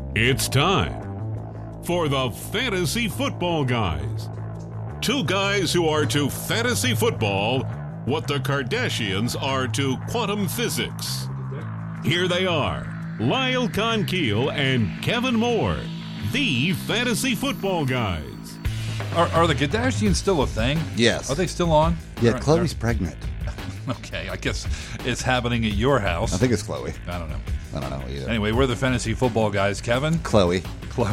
It's time for the Fantasy Football Guys. Two guys who are to fantasy football what the Kardashians are to quantum physics. Here they are, Lyle Conkeal and Kevin Moore, the Fantasy Football Guys. Are the Kardashians still a thing? Yes. Are they still on? Yeah, Khloe's pregnant. Okay, I guess it's happening at your house. I think it's Khloe. I don't know. I don't know either. Anyway, we're the Fantasy Football Guys. Kevin? Chloe.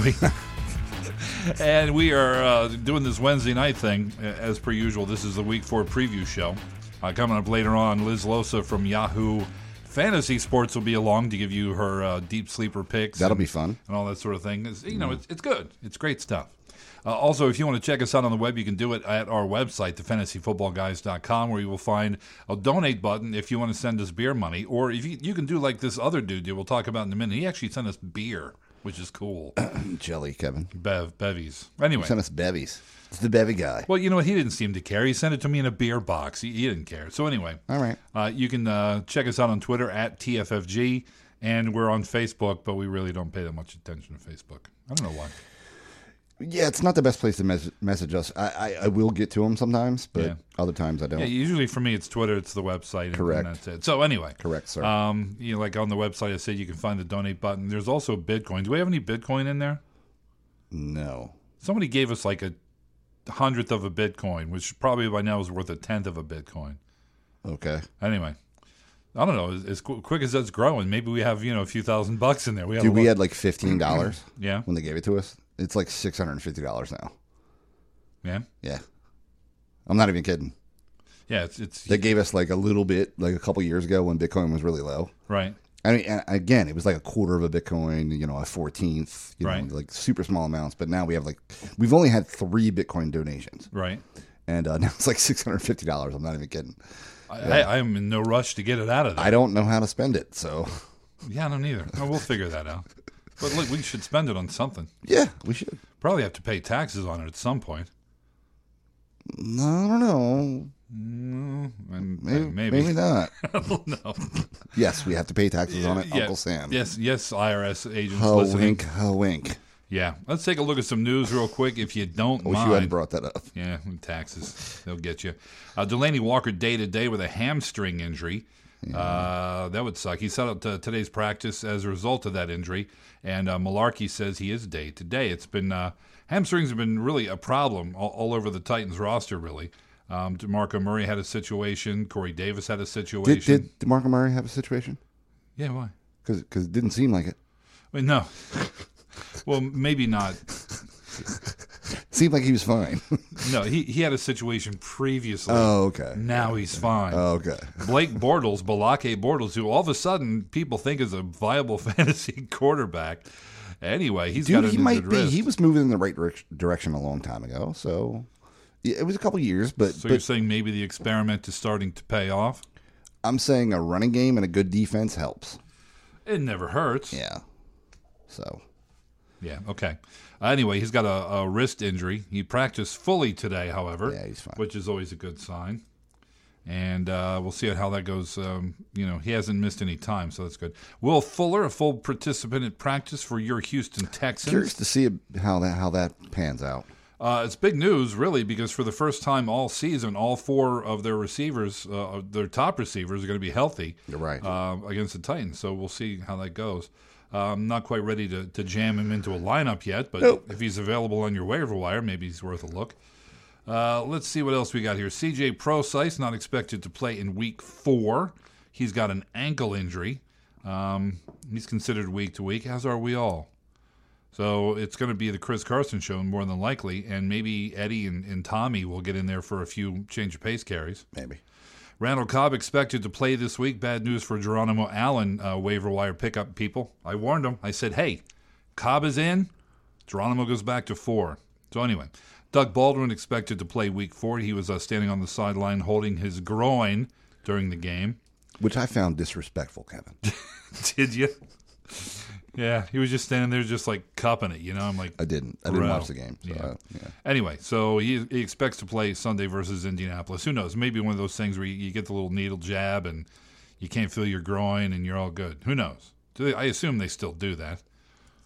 And we are doing this Wednesday night thing, as per usual. This is the Week 4 preview show. Coming up later on, Liz Losa from Yahoo Fantasy Sports will be along to give you her deep sleeper picks. That'll be fun. And all that sort of thing. It's good. It's great stuff. Also, if you want to check us out on the web, you can do it at our website, thefantasyfootballguys.com, where you will find a donate button if you want to send us beer money. Or if you can do like this other dude we'll talk about in a minute. He actually sent us beer, which is cool. Jelly, Kevin. Bevies. Anyway. He sent us bevies. It's the bevy guy. Well, you know what? He didn't seem to care. He sent it to me in a beer box. He didn't care. So anyway. All right. You can check us out on Twitter at TFFG, and we're on Facebook, but we really don't pay that much attention to Facebook. I don't know why. Yeah, it's not the best place to message us. I will get to them sometimes, but other times I don't. Yeah, usually for me it's Twitter, it's the website. Correct. And that's it. So anyway. Correct, sir. Like on the website I said you can find the donate button. There's also Bitcoin. Do we have any Bitcoin in there? No. Somebody gave us like a 100th of a Bitcoin, which probably by now is worth a 10th of a Bitcoin. Okay. Anyway. I don't know. As quick as that's growing, maybe we have, a few $1,000 in there. We had like $15 yeah. when they gave it to us. It's like $650 now. Yeah? Yeah. I'm not even kidding. Yeah, it's They gave us like a little bit, like a couple years ago when Bitcoin was really low. right. I mean, and again, it was like a quarter of a Bitcoin, a 14th, Right. like super small amounts. But now we've only had 3 Bitcoin donations. Right. And now it's like $650. I'm not even kidding. I am in no rush to get it out of there. I don't know how to spend it, so. Yeah, I don't either. No, we'll figure that out. But look, we should spend it on something. Yeah, we should. Probably have to pay taxes on it at some point. No, I don't know. Maybe not. I don't know. Yes, we have to pay taxes on it, Uncle Sam. Yes, IRS agents Ho listening. wink, ho wink. Yeah. Let's take a look at some news real quick, if you don't I wish mind. you hadn't brought that up. Yeah, taxes. They'll get you. Delaney Walker day-to-day with a hamstring injury. Yeah. That would suck. He set out today's practice as a result of that injury, and Malarkey says he is day-to-day. It's been hamstrings have been really a problem all over the Titans roster, really. DeMarco Murray had a situation. Corey Davis had a situation. Did DeMarco Murray have a situation? Yeah, why? Because it didn't seem like it. I mean, no. Well, maybe not. Seemed like he was fine. No, he had a situation previously. Oh, okay. Now he's fine. Oh, okay. Blake Balake Bortles, who all of a sudden people think is a viable fantasy quarterback. Anyway, he might be. He was moving in the right direction a long time ago, so it was a couple years. But you're saying maybe the experiment is starting to pay off? I'm saying a running game and a good defense helps. It never hurts. Yeah. So. Yeah, okay. Anyway, he's got a wrist injury. He practiced fully today, however. Yeah, he's fine. Which is always a good sign. And we'll see how that goes. He hasn't missed any time, so that's good. Will Fuller, a full participant at practice for your Houston Texans. Curious to see how that pans out. It's big news, really, because for the first time all season, all 4 of their receivers, their top receivers, are going to be healthy. You're right. Against the Titans. So we'll see how that goes. I'm not quite ready to jam him into a lineup yet, but if he's available on your waiver wire, maybe he's worth a look. Let's see what else we got here. C.J. Prosise, not expected to play in Week 4. He's got an ankle injury. He's considered week to week, as are we all. So it's going to be the Chris Carson show more than likely, and maybe Eddie and Tommy will get in there for a few change of pace carries. Maybe. Randall Cobb expected to play this week. Bad news for Geronimo Allen, waiver wire pickup people. I warned them. I said, hey, Cobb is in. Geronimo goes back to 4. So anyway, Doug Baldwin expected to play Week 4. He was standing on the sideline holding his groin during the game. Which I found disrespectful, Kevin. Did you? Yeah, he was just standing there just like cupping it, I'm like... I didn't watch the game. So yeah. Anyway, so he expects to play Sunday versus Indianapolis. Who knows? Maybe one of those things where you get the little needle jab and you can't feel your groin and you're all good. Who knows? I assume they still do that.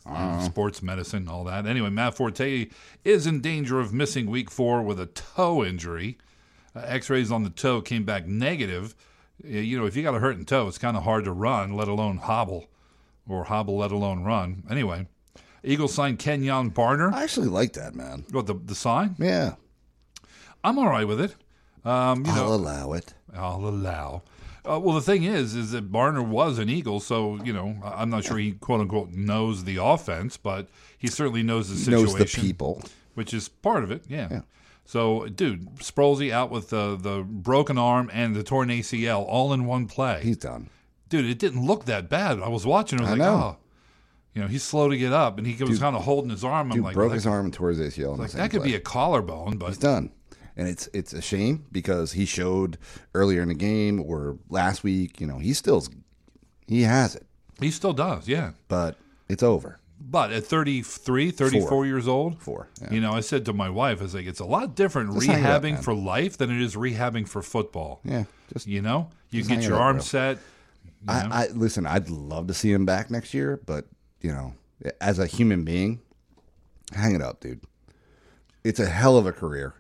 sports medicine, all that. Anyway, Matt Forte is in danger of missing week 4 with a toe injury. X-rays on the toe came back negative. You know, if you got a hurting toe, it's kind of hard to run, let alone hobble, or hobble, let alone run. Anyway, Eagles signed Kenyon Barner. I actually like that, man. What, the sign? Yeah. I'm all right with it. I'll allow it. I'll allow. Well, the thing is that Barner was an Eagle, so, you know, I'm not sure he, quote-unquote, knows the offense, but he certainly knows the situation. Knows the people. Which is part of it, yeah. So, dude, Sproulsy out with the broken arm and the torn ACL all in one play. He's done. Dude, it didn't look that bad. I was watching it. I was like, know. oh. You know, he's slow to get up, and he was kind of holding his arm. I'm like, broke his arm and tore his ACL. Like, that could be a collarbone, but he's done. And it's a shame because he showed earlier in the game or last week, you know, he has it. He still does, yeah. But it's over. But at 33, 34 years old, yeah. You know, I said to my wife, I was like, it's a lot different just rehabbing up, for life than it is rehabbing for football. Yeah. You know, you get your arm set. Listen, I'd love to see him back next year, but, you know, as a human being, hang it up, dude. It's a hell of a career.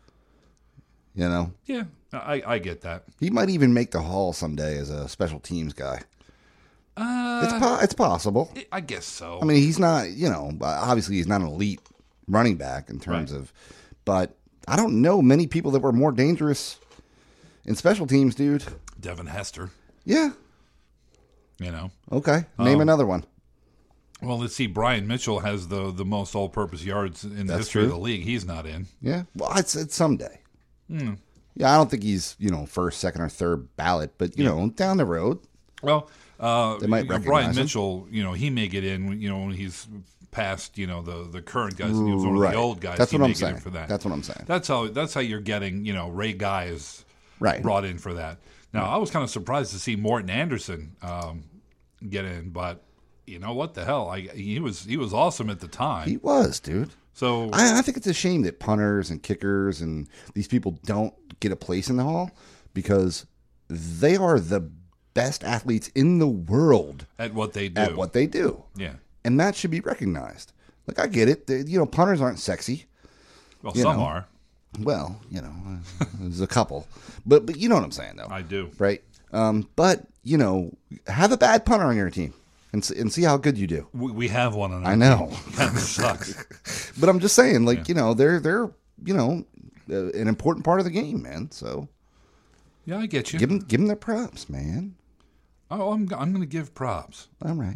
You know? Yeah, I get that. He might even make the Hall someday as a special teams guy. It's possible. I guess so. I mean, he's not, you know, obviously he's not an elite running back in terms of, but I don't know many people that were more dangerous in special teams, dude. Devin Hester. Yeah. You know? Okay. Name another one. Well, let's see. Brian Mitchell has the most all-purpose yards in the history of the league. He's not in. Yeah. Well, it's someday. Yeah, I don't think he's, you know, first, second, or third ballot, but, you know, down the road. Well, they might recognize Brian him. Mitchell, you know, he may get in, you know, when he's past, you know, the current guys. He was one of the old guys. That's he what I'm may get saying. in for that. That's what I'm saying. That's how you're getting, you know, Ray Guy is brought in for that. Now, I was kind of surprised to see Morton Anderson get in, but you know what the hell? He was awesome at the time. He was, dude. So I think it's a shame that punters and kickers and these people don't get a place in the Hall because they are the best athletes in the world at what they do. Yeah. And that should be recognized. Like, I get it. You know, punters aren't sexy. Well, some are. Well, you know, there's a couple. But you know what I'm saying, though. I do. Right? But, you know, have a bad punter on your team. And see how good you do. We have one on our I know. team. That sucks. But I'm just saying, like, you know, they're you know, an important part of the game, man. So yeah, I get you. Give them their props, man. Oh, I'm going to give props. All right.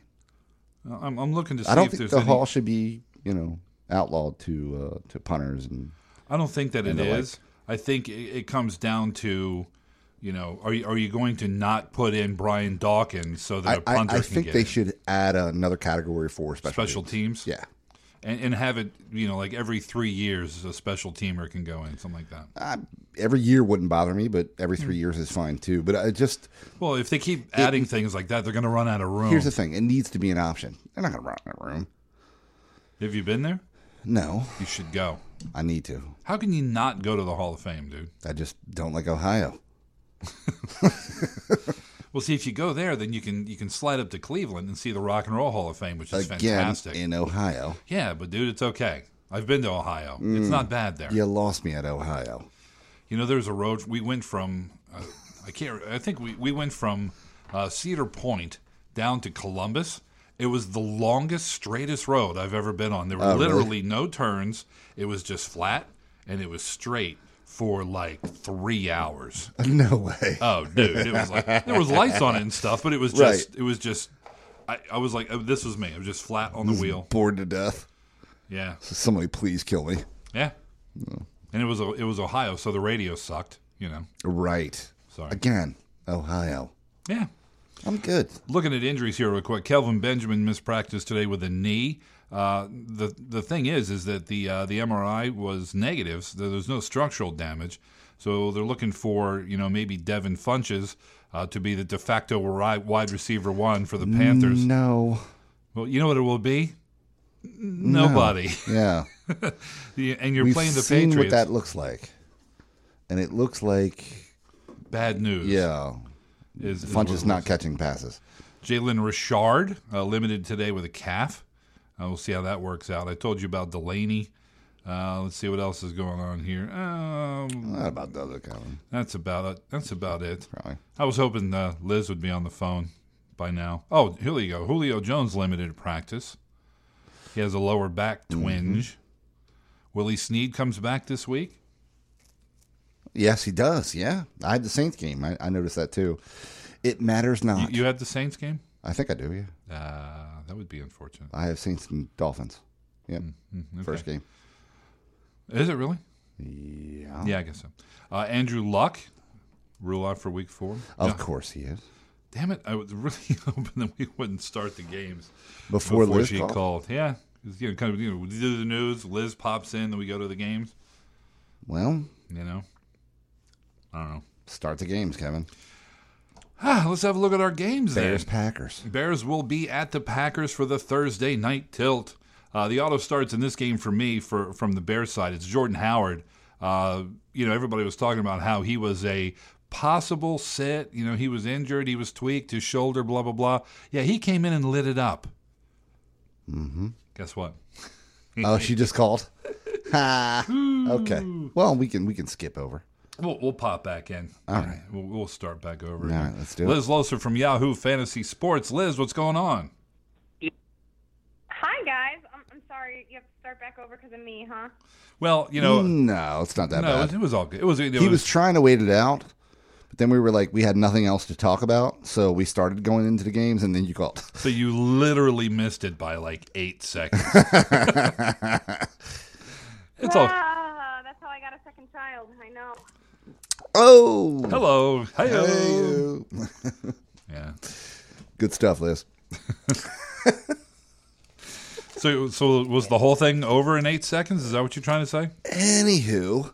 I'm looking to see I don't if think there's the any... Hall should be, you know, outlawed to punters and. I don't think that it is. I think it comes down to, you know, are you going to not put in Brian Dawkins so that a punter can get in? I think they should add another category for special teams. Yeah. And have it, you know, like every 3 years a special teamer can go in, something like that. Every year wouldn't bother me, but every 3 years is fine too. But I just... Well, if they keep adding things like that, they're going to run out of room. Here's the thing. It needs to be an option. They're not going to run out of room. Have you been there? No. You should go. I need to. How can you not go to the Hall of Fame, dude? I just don't like Ohio. Well, see, if you go there, then you can slide up to Cleveland and see the Rock and Roll Hall of Fame, which is fantastic. In Ohio. Yeah, but dude, it's okay. I've been to Ohio. It's not bad there. You lost me at Ohio. You know, there's a road we went from. I think we went from Cedar Point down to Columbus. It was the longest, straightest road I've ever been on. There were literally no turns. It was just flat and it was straight for like 3 hours. No way. Oh, dude, it was like there was lights on it and stuff, but it was just it was just. I was like, oh, this was me. I was just flat on the wheel, bored to death. Yeah. So somebody please kill me. Yeah. No. And it was Ohio, so the radio sucked. You know. Right. Sorry. Again, Ohio. Yeah. I'm good. Looking at injuries here real quick. Kelvin Benjamin mispracticed today with a knee. The thing is that the MRI was negative. So there's no structural damage. So they're looking for, you know, maybe Devin Funches to be the de facto wide receiver one for the Panthers. No. Well, you know what it will be? Nobody. No. Yeah. And you're playing the seen Patriots. What that looks like. And it looks like bad news. Yeah. Funch is not catching passes. Jalen Richard limited today with a calf. We'll see how that works out. I told you about Delaney. Let's see what else is going on here. Not about the other Kevin. That's about it. Probably. I was hoping Liz would be on the phone by now. Oh, here you go. Julio Jones limited practice. He has a lower back twinge. Willie Snead comes back this week. Yes, he does. Yeah, I had the Saints game. I noticed that too. It matters not. You had the Saints game? I think I do. Yeah. That would be unfortunate. I have Saints and Dolphins. Yep. Okay. First game. Is it really? Yeah. Yeah, I guess so. Andrew Luck, rule out for week 4. Of course he is. Damn it! I was really hoping that we wouldn't start the games Before Liz she called? called. Yeah, we do the news. Liz pops in, then we go to the games. Well, I don't know. start the games, Kevin. Let's have a look at our games. Bears, then. Packers. Bears will be at the Packers for the Thursday night tilt. The auto starts in this game for me from the Bears side. It's Jordan Howard. Everybody was talking about how he was a possible sit. He was injured. He was tweaked. His shoulder, blah, blah, blah. Yeah, he came in and lit it up. Mm-hmm. Guess what? Oh, she just called? Ha. Okay. Well, we can skip over. We'll pop back in. All right. We'll start back over. All right, let's do it. Liz Loser from Yahoo Fantasy Sports. Liz, what's going on? Hi, guys. I'm sorry you have to start back over because of me, huh? Well, No, it's not that bad. it was all good. He was trying to wait it out, but then we were like, we had nothing else to talk about, so we started going into the games, and then you called. So you literally missed it by like 8 seconds. It's all. That's how I got a second child. I know. Oh! Hello. Hey. Yeah. Good stuff, Liz. So was the whole thing over in 8 seconds? Is that what you're trying to say? Anywho.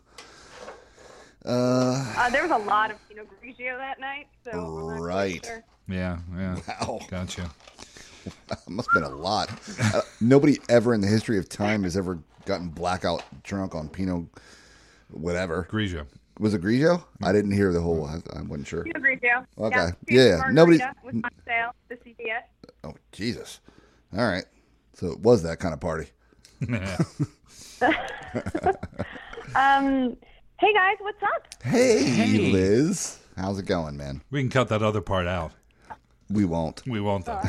There was a lot of Pinot Grigio that night, so I'm not Right. quite sure. Yeah. Wow. Gotcha. Must have been a lot. Nobody ever in the history of time has ever gotten blackout drunk on Pinot whatever. Grigio. Was it Grigio? I didn't hear the whole. I wasn't sure. Pinot Grigio. Okay. Yeah. Yeah. Nobody. Was on sale. The CVS. Oh Jesus! All right. So it was that kind of party. Hey guys, what's up? Hey, Liz. How's it going, man? We can cut that other part out. We won't. We won't, though.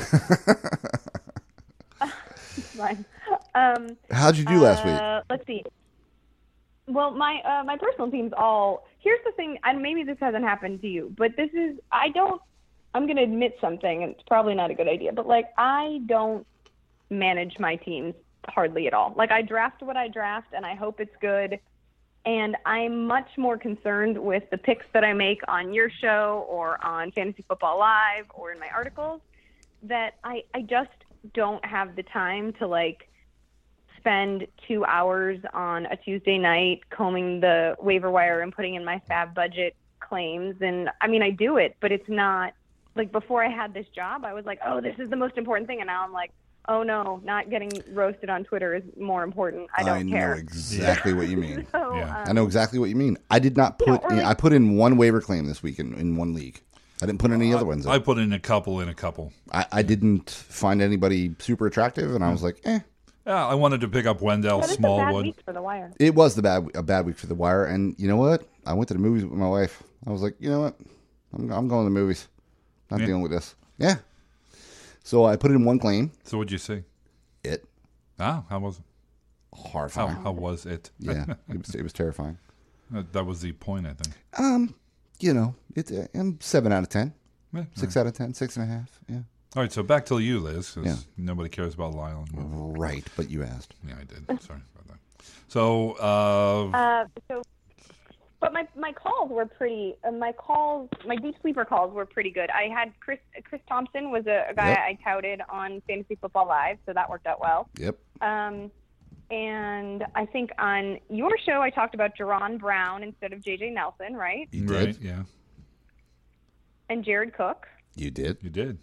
Fine. How'd you do last week? Let's see. Well, my personal team's all. Here's the thing, and maybe this hasn't happened to you, but this is. I'm going to admit something, and it's probably not a good idea, but I don't manage my teams hardly at all. I draft what I draft, and I hope it's good. And I'm much more concerned with the picks that I make on your show or on Fantasy Football Live or in my articles that I just don't have the time to spend 2 hours on a Tuesday night combing the waiver wire and putting in my fab budget claims. And I mean, I do it, but it's not before I had this job, I was like, oh, this is the most important thing. And now I'm like, oh no, not getting roasted on Twitter is more important. I don't care. I know exactly what you mean. So, Yeah. I know exactly what you mean. I did not put in, I put in one waiver claim this week in one league. I didn't put any other ones in. I put in a couple. I didn't find anybody super attractive, and I was like, eh. Yeah, I wanted to pick up Wendell But it's a bad Smallwood. week for the wire. It was a bad week for the wire, and you know what? I went to the movies with my wife. I was like, you know what? I'm going to the movies. Not dealing with this. Yeah. So I put in one claim. So what'd you see? It. How was it? Horrifying. How was it? Yeah, it was terrifying. That was the point, I think. It's I'm 7 out of 10, Yeah. 6 out of 10, 6.5. Yeah. All right, so back to you, Liz, because Yeah. nobody cares about Lyle. Right, but you asked. Yeah, I did. Sorry about that. So, But my calls were pretty. My deep sleeper calls were pretty good. I had Chris Thompson was a guy Yep. I touted on Fantasy Football Live, so that worked out well. Yep. And I think on your show I talked about Jerron Brown instead of J.J. Nelson, right? You right, did. yeah, And Jared Cook. You did. you did.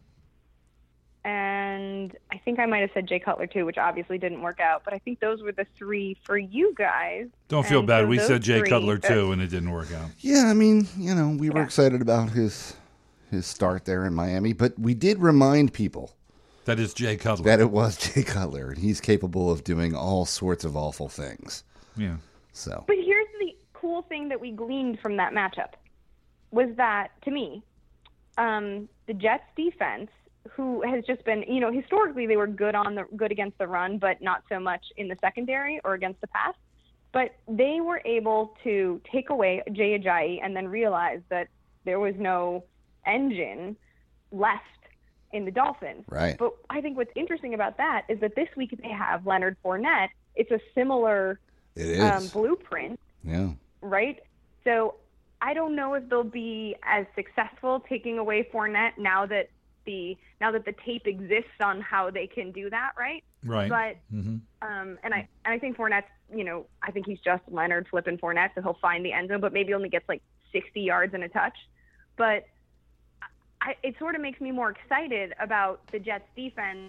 And I think I might have said Jay Cutler too, which obviously didn't work out. But I think those were the three for you guys. Don't feel And bad. so We those said Jay three- Cutler too, and it didn't work out. Yeah, I mean, we were excited about his start there in Miami, but we did remind people That is Jay Cutler. That it was Jay Cutler, and he's capable of doing all sorts of awful things. Yeah. So, But here's the cool thing that we gleaned from that matchup was that, to me, the Jets defense, who has just been, historically they were good against the run, but not so much in the secondary or against the pass. But they were able to take away Jay Ajayi and then realize that there was no engine left in the Dolphins. right. But I think what's interesting about that is that this week they have Leonard Fournette. It's a similar It is. blueprint, Yeah. right? So I don't know if they'll be as successful taking away Fournette now that the tape exists on how they can do that, right? Right. But Mm-hmm. and I think Fournette's, I think he's just Leonard flipping Fournette, so he'll find the end zone, but maybe only gets like 60 yards and a touch. But it sort of makes me more excited about the Jets defense,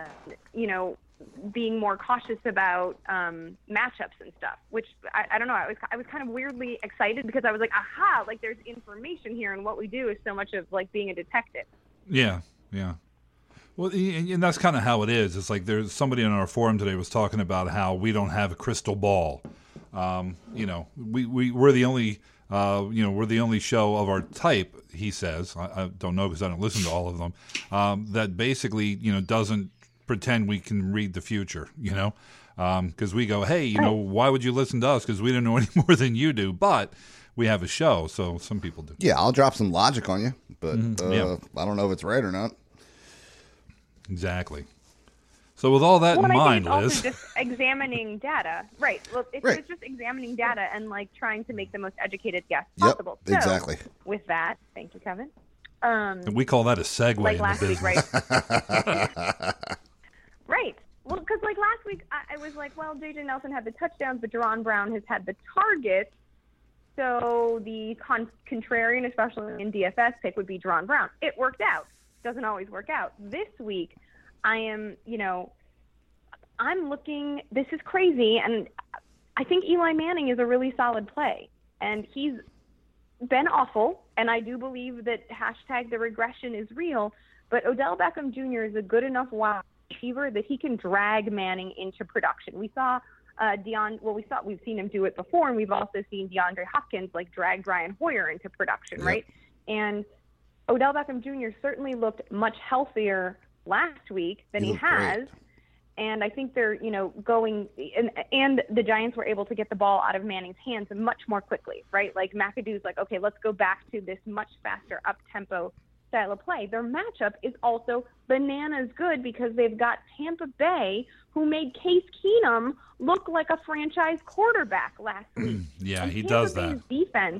being more cautious about matchups and stuff, which I don't know. I was kind of weirdly excited because I was like, aha, like there's information here, and what we do is so much of like being a detective. Yeah, yeah. Well, and that's kind of how it is. It's like there's somebody on our forum today was talking about how we don't have a crystal ball. We're the only we're the only show of our type. He says, I don't know because I don't listen to all of them. That basically doesn't pretend we can read the future. Because we go, hey, why would you listen to us? Because we don't know any more than you do, but we have a show, so some people do. Yeah, I'll drop some logic on you, but Yeah. I don't know if it's right or not. Exactly. So with all that in I mind, think it's Liz. also just examining data. Right. Well, it's just examining data and like trying to make the most educated guess possible. Yep, exactly. So, with that, thank you, Kevin. We call that a segue Like in last the week, business. right? Right. Well, because like last week, I was like, well, J.J. Nelson had the touchdowns, but Jerron Brown has had the targets. So the contrarian, especially in DFS pick, would be Jerron Brown. It worked out. Doesn't always work out. This week, I am, I'm looking, this is crazy, and I think Eli Manning is a really solid play. And he's been awful, and I do believe that #the regression is real, but Odell Beckham Jr. is a good enough wide receiver that he can drag Manning into production. We saw we've seen him do it before, and we've also seen DeAndre Hopkins like drag Brian Hoyer into production, right? And Odell Beckham Jr. certainly looked much healthier last week than he has. Great. And I think they're, going and the Giants were able to get the ball out of Manning's hands much more quickly, right? Like McAdoo's like, okay, let's go back to this much faster up-tempo style of play. Their matchup is also bananas good because they've got Tampa Bay, who made Case Keenum look like a franchise quarterback last week. Yeah, and he Tampa does Bay's that. Defense.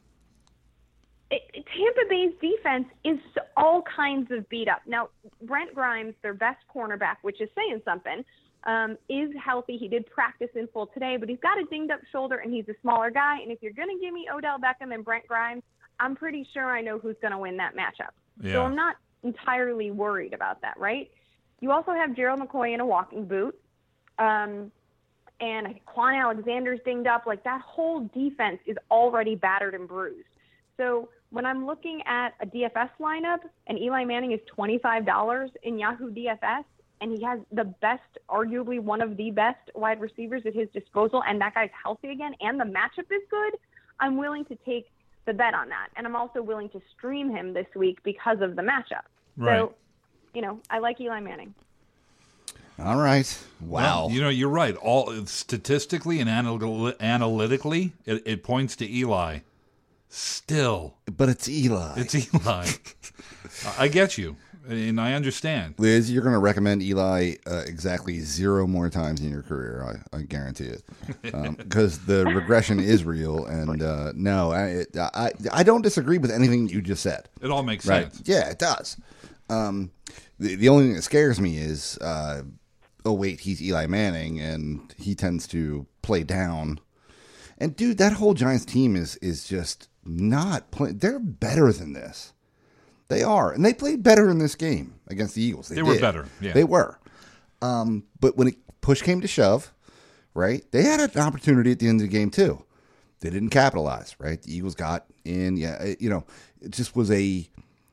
Tampa Bay's defense is all kinds of beat up. Now, Brent Grimes, their best cornerback, which is saying something, is healthy. He did practice in full today, but he's got a dinged-up shoulder, and he's a smaller guy. And if you're going to give me Odell Beckham and Brent Grimes, I'm pretty sure I know who's going to win that matchup. Yeah. So I'm not entirely worried about that, right? You also have Gerald McCoy in a walking boot. And Quan Alexander's dinged up. Like, that whole defense is already battered and bruised. So when I'm looking at a DFS lineup and Eli Manning is $25 in Yahoo DFS, and he has the best, arguably one of the best wide receivers at his disposal, and that guy's healthy again, and the matchup is good, I'm willing to take the bet on that. And I'm also willing to stream him this week because of the matchup. Right. So, I like Eli Manning. All right. Wow. Well, you're right. All statistically and analytically, it points to Eli. Still, But it's Eli. it's Eli. I get you, and I understand. Liz, you're going to recommend Eli exactly 0 more times in your career. I guarantee it, because the regression is real. And no, I don't disagree with anything you just said. It all makes Right? sense. Yeah, it does. The only thing that scares me is, oh wait, he's Eli Manning, and he tends to play down. And dude, that whole Giants team is just not playing. They're better than this. They are, and they played better in this game against the Eagles. They were did. better, yeah. They were. But when push came to shove, right, they had an opportunity at the end of the game too. They didn't capitalize, right? The Eagles got in. Yeah, it just was a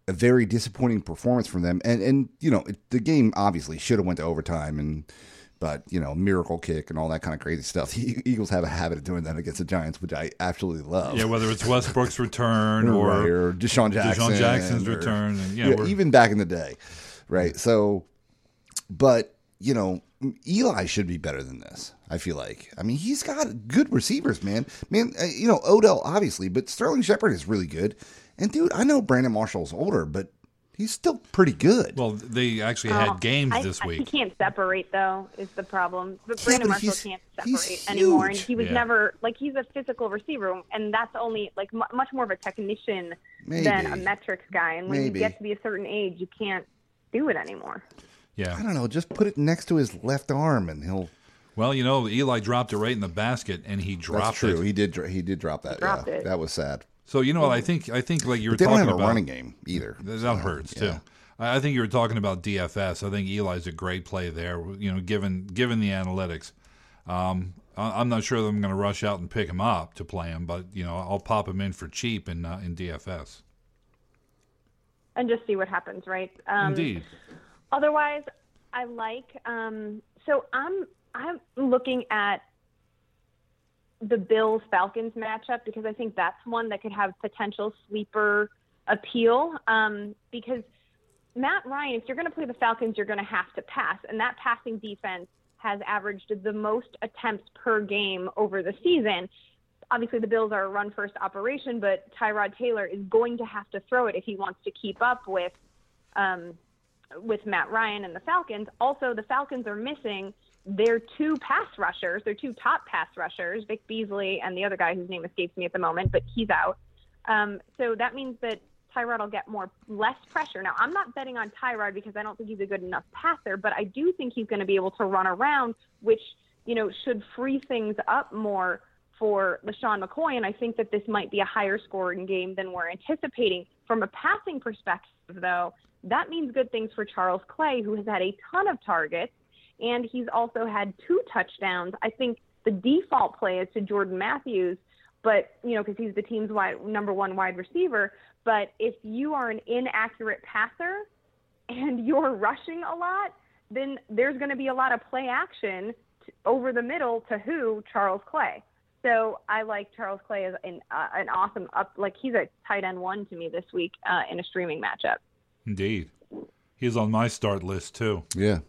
a very disappointing performance from them. And the game obviously should have went to overtime, but miracle kick and all that kind of crazy stuff. The Eagles have a habit of doing that against the Giants, which I absolutely love. Yeah, whether it's Westbrook's return or Deshaun Jackson's return, and even back in the day, right? So, but Eli should be better than this. I feel like. I mean, he's got good receivers, man. Odell obviously, but Sterling Shepard is really good. And dude, I know Brandon Marshall's older, but he's still pretty good. Well, they actually had games this week. He can't separate, though, is the problem. But Brandon Marshall can't separate huge. anymore. And he was never, he's a physical receiver, and that's only, much more of a technician than a metrics guy. And when you get to be a certain age, you can't do it anymore. Yeah. I don't know. Just put it next to his left arm, and he'll... Well, Eli dropped it right in the basket, and he dropped it. That's true. He did drop that. It. That was sad. So what I think like you were they talking don't have about a running game either. That hurts too. I think you were talking about DFS. I think Eli's a great play there. Given the analytics, I'm not sure that I'm going to rush out and pick him up to play him, but I'll pop him in for cheap in DFS and just see what happens. Right. Indeed. Otherwise, I like. So I'm looking at the Bills-Falcons matchup because I think that's one that could have potential sleeper appeal because Matt Ryan, if you're going to play the Falcons, you're going to have to pass. And that passing defense has averaged the most attempts per game over the season. Obviously, the Bills are a run-first operation, but Tyrod Taylor is going to have to throw it if he wants to keep up with Matt Ryan and the Falcons. Also, the Falcons are missing their two top pass rushers, Vic Beasley and the other guy whose name escapes me at the moment, but he's out. So that means that Tyrod will get less pressure. Now, I'm not betting on Tyrod because I don't think he's a good enough passer, but I do think he's going to be able to run around, which, should free things up more for LaShawn McCoy. And I think that this might be a higher scoring game than we're anticipating. From a passing perspective, though, that means good things for Charles Clay, who has had a ton of targets. And he's also had 2 touchdowns. I think the default play is to Jordan Matthews, but because he's the team's number 1 wide receiver. But if you are an inaccurate passer and you're rushing a lot, then there's going to be a lot of play action over the middle to Charles Clay. So I like Charles Clay as an awesome he's a tight end 1 to me this week in a streaming matchup. Indeed, he's on my start list too. Yeah.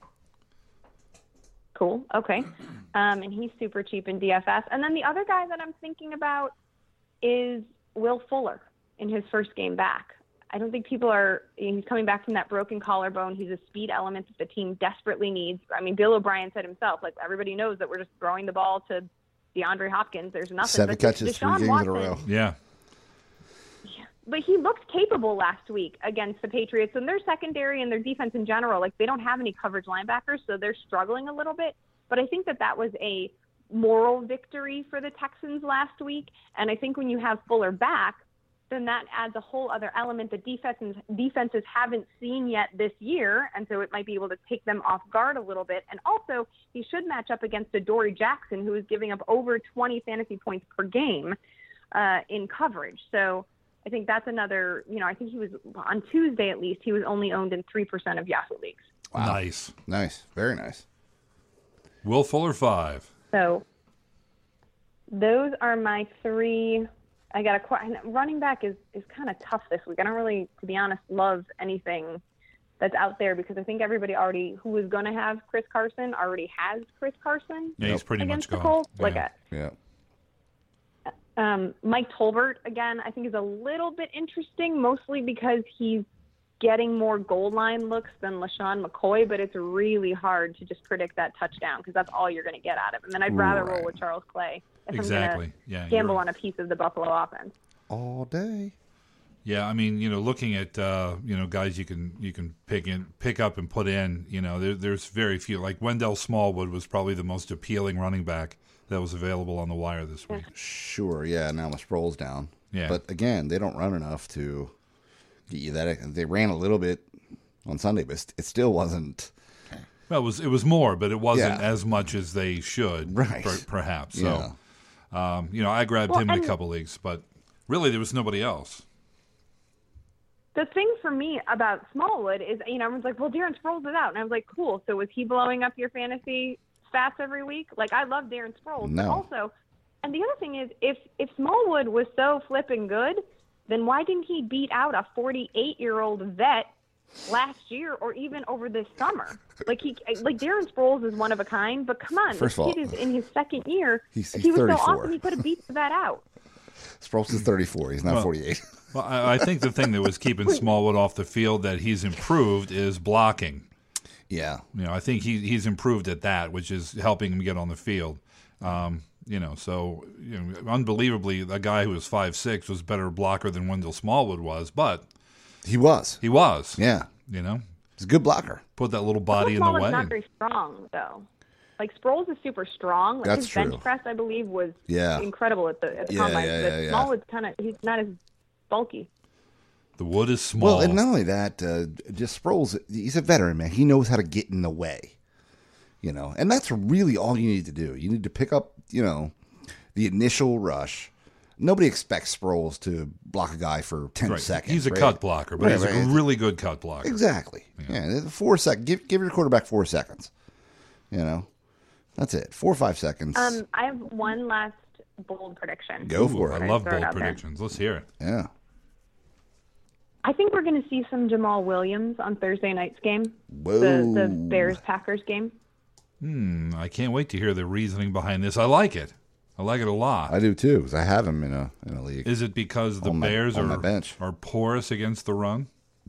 Cool. Okay. And he's super cheap in DFS. And then the other guy that I'm thinking about is Will Fuller in his first game back. I don't think he's coming back from that broken collarbone. He's a speed element that the team desperately needs. I mean, Bill O'Brien said himself, everybody knows that we're just throwing the ball to DeAndre Hopkins. There's nothing. 7 catches, Deshaun 3 games Watson, in a row. Yeah. But he looked capable last week against the Patriots, and their secondary and their defense in general, they don't have any coverage linebackers, so they're struggling a little bit. But I think that was a moral victory for the Texans last week. And I think when you have Fuller back, then that adds a whole other element that defenses haven't seen yet this year, and so it might be able to take them off guard a little bit. And also, he should match up against Adoree Jackson, who is giving up over 20 fantasy points per game in coverage. So I think that's another, I think he was, on Tuesday at least, he was only owned in 3% of Yahoo leagues. Wow. Nice. Very nice. Will Fuller 5. So those are my 3. I got running back is kind of tough this week. I don't really, to be honest, love anything that's out there because I think everybody who was going to have Chris Carson already has Chris Carson. Yeah, he's pretty much gone. Colts. Yeah. Mike Tolbert, again, I think is a little bit interesting, mostly because he's getting more goal line looks than LaShawn McCoy, but it's really hard to just predict that touchdown because that's all you're going to get out of him. And I'd rather roll with Charles Clay if I'm going to gamble on a piece of the Buffalo offense. All day. Yeah, I mean, looking at guys you can pick up and put in, there's very few. Like Wendell Smallwood was probably the most appealing running back that was available on the wire this week. Sure, yeah. Now my Sproul's down. Yeah, but again, they don't run enough to get you that. They ran a little bit on Sunday, but it still wasn't. Well, it was more, but it wasn't as much as they should, right? Perhaps. So, I grabbed him in a couple leagues, but really there was nobody else. the thing for me about Smallwood is, everyone's like, well, Darren Sproles is out. And I was like, cool. So was he blowing up your fantasy stats every week? Like, I love Darren Sproles. No. But also, and the other thing is, if Smallwood was so flipping good, then why didn't he beat out a 48-year-old vet last year or even over this summer? Like Darren Sproles is one of a kind, but come on, First this of all, kid is in his second year. he's If he was 34. so awesome, he could have beat the vet out. Sproles is 34. He's not 48. Well, I think the thing that was keeping Smallwood off the field that he's improved is blocking. Yeah. I think he's improved at that, which is helping him get on the field. Unbelievably, a guy who was 5'6" was better blocker than Wendell Smallwood was, but He was. Yeah. He's He's a good blocker. put that little body in the Smallwood's way. not very strong, though. Like, Sproles is super strong. Like, That's his bench true. press, I believe, was Yeah. incredible at the Yeah, combine. yeah, But yeah, yeah. Smallwood's he's not as bulky. The wood is small. Well, and not only that, just Sproles, he's a veteran, man. He knows how to get in the way. And that's really all you need to do. You need to pick up, the initial rush. Nobody expects Sproles to block a guy for 10 Right. seconds. He's a right? cut blocker, but he's Right, a right. really good cut blocker. Exactly. Yeah, 4 seconds. Give your quarterback 4 seconds. That's it. 4 or 5 seconds. I have one last bold prediction. Go for it. I love Throw it bold out there. predictions. Let's hear it. Yeah. I think we're going to see some Jamal Williams on Thursday night's game, Whoa. the Bears-Packers game. I can't wait to hear the reasoning behind this. I like it. I like it a lot. I do too, because I have him in a league. Is it because the On my- Bears on my bench. are porous against the run?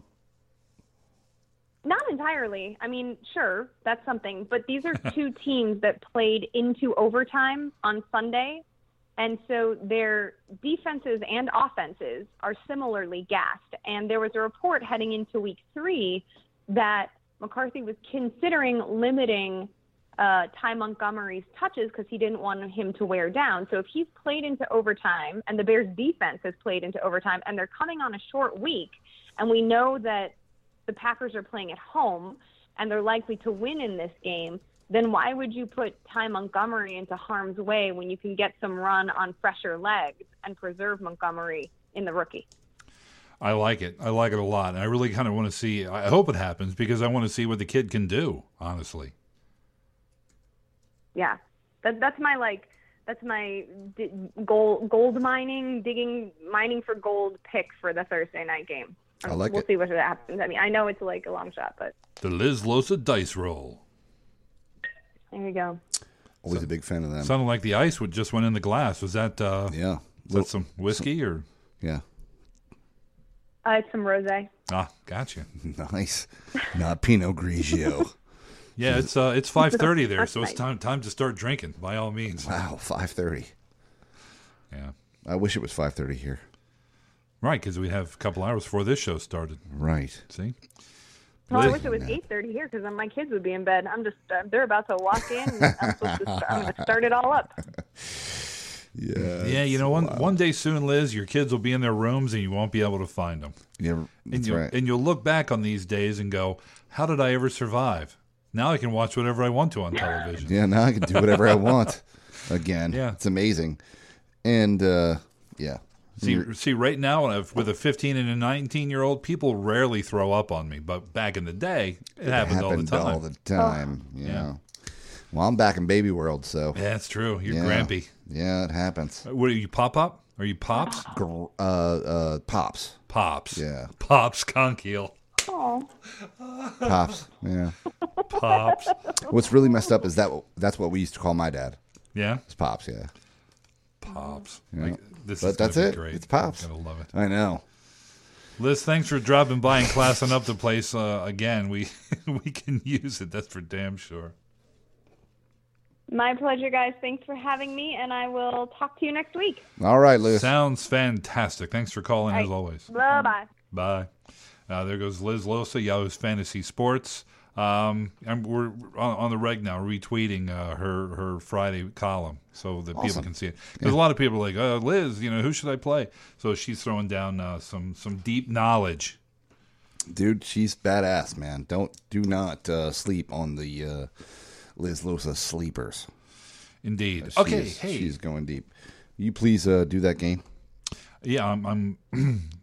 Not entirely. I mean, sure, that's something. But these are two teams that played into overtime on Sunday. And so their defenses and offenses are similarly gassed. And there was a report heading into week 3 that McCarthy was considering limiting Ty Montgomery's touches because he didn't want him to wear down. So if he's played into overtime and the Bears defense has played into overtime and they're coming on a short week, and we know that the Packers are playing at home and they're likely to win in this game, then why would you put Ty Montgomery into harm's way when you can get some run on fresher legs and preserve Montgomery in the rookie? I like it. I like it a lot. And I really kind of want to see, I hope it happens because I want to see what the kid can do, honestly. Yeah, that's my gold mining for gold pick for the Thursday night game. I like we'll it. see what happens. I mean, I know it's like a long shot, but The Liz Losa dice roll. there you go. Always a big fan of them. Sounded like the ice would just went in the glass. Was that Yeah. was that some whiskey or? Yeah. It's some rosé. Ah, gotcha. Nice. Not Pinot Grigio. Yeah, it's 5:30 there, so it's That's time to start drinking by all means. Wow, 5:30. Yeah, I wish it was 5:30 here. right, because we have a couple hours before this show started. Right. See, Well, I Liz- wish it was 8:30 here because then my kids would be in bed. I'm just they're about to walk in. And I'm going to start it all up. Yeah. yeah, one day soon, Liz, your kids will be in their rooms and you won't be able to find them. Yeah, that's right. And you'll look back on these days and go, "How did I ever survive?" Now I can watch whatever I want to on television. Yeah, now I can do whatever I want again. Yeah. It's amazing. And, yeah. See, right now with a 15 and a 19-year-old, people rarely throw up on me. But back in the day, it happened all the time. all the time. Oh. Yeah. Well, I'm back in baby world, so. Yeah, that's true. You're yeah. grampy. Yeah, it happens. What are you, Pop? Are you Pops? Pops. Pops. Yeah. Pops Conkeal. Oh, Pops. Yeah. Pops. What's really messed up is that's what we used to call my dad. Yeah? It's Pops, yeah. Pops. Yeah. Like, this But is gonna that's be it. great. It's Pops. I'm going to love it. I know. Liz, thanks for dropping by and classing up the place again. We can use it. That's for damn sure. my pleasure, guys. Thanks for having me, and I will talk to you next week. All right, Liz. Sounds fantastic. Thanks for calling, as always. Bye-bye. Bye. There goes Liz Losa, Yahoo's Fantasy Sports. And we're on the reg now, retweeting her Friday column so that people can see it. Because a lot of people are like, Liz, who should I play? So she's throwing down some deep knowledge. Dude, she's badass, man. Do not sleep on the Liz Losa sleepers. Indeed. She's going deep. You please do that game. Yeah, I'm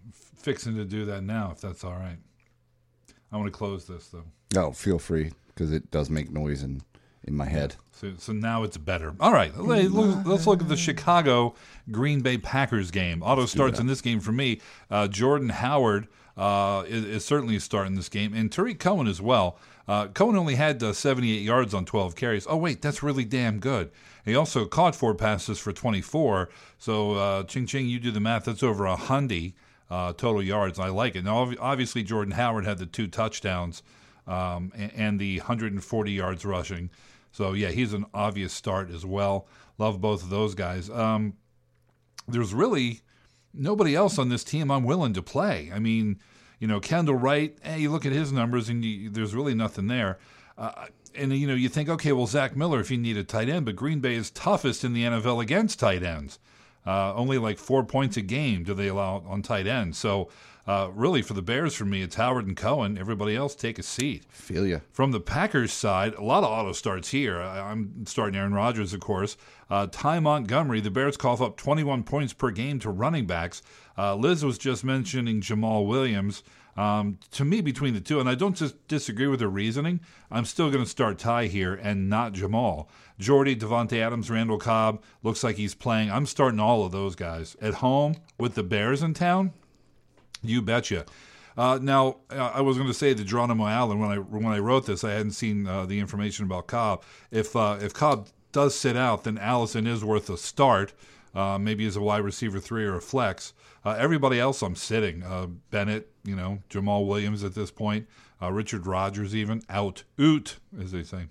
fixing to do that now, if that's all right. I want to close this, though. No, feel free, because it does make noise in my head. So now it's better. All right, let's look at the Chicago Green Bay Packers game. Auto starts in this game for me. Jordan Howard is certainly starting this game, and Tariq Cohen as well. Cohen only had 78 yards on 12 carries. Oh, wait, that's really damn good. He also caught 4 passes for 24. So, Ching, you do the math. That's over 100 total yards. I like it. Now, obviously, Jordan Howard had the 2 touchdowns and the 140 yards rushing. So, yeah, he's an obvious start as well. Love both of those guys. There's really nobody else on this team I'm willing to play. I mean, Kendall Wright, you look at his numbers and there's really nothing there. And, you think, okay, well, Zach Miller if you need a tight end, but Green Bay is toughest in the NFL against tight ends. Only like 4 points a game do they allow on tight ends. So, really, for the Bears, for me, it's Howard and Cohen. Everybody else, take a seat. Feel ya. From the Packers side, a lot of auto starts here. I'm starting Aaron Rodgers, of course. Ty Montgomery, the Bears cough up 21 points per game to running backs. Liz was just mentioning Jamal Williams. To me, between the two, and I don't just disagree with her reasoning, I'm still going to start Ty here and not Jamal. Jordy, Devontae Adams, Randall Cobb, looks like he's playing. I'm starting all of those guys. At home with the Bears in town, you betcha. Now, I was going to say to Geronimo Allen, when I wrote this, I hadn't seen the information about Cobb. If Cobb does sit out, then Allison is worth a start, maybe as a wide receiver 3 or a flex. Everybody else I'm sitting. Bennett, Jamal Williams at this point, Richard Rodgers even, out, as they say.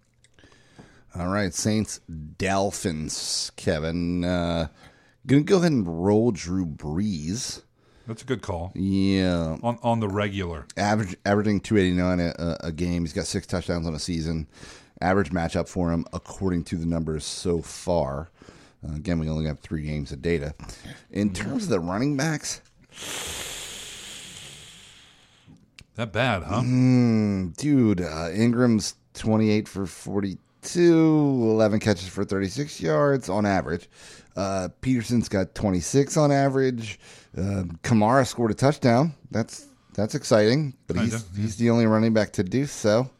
All right, Saints, Dolphins, Kevin. Going to go ahead and roll Drew Brees. That's a good call. Yeah. On the regular. Averaging 289 a game. He's got 6 touchdowns on a season. Average matchup for him, according to the numbers so far. Again, we only have 3 games of data. In terms of the running backs, that bad, huh? Dude, Ingram's 28 for 42, 11 catches for 36 yards on average. Peterson's got 26 on average. Kamara scored a touchdown. That's exciting, but he's the only running back to do so.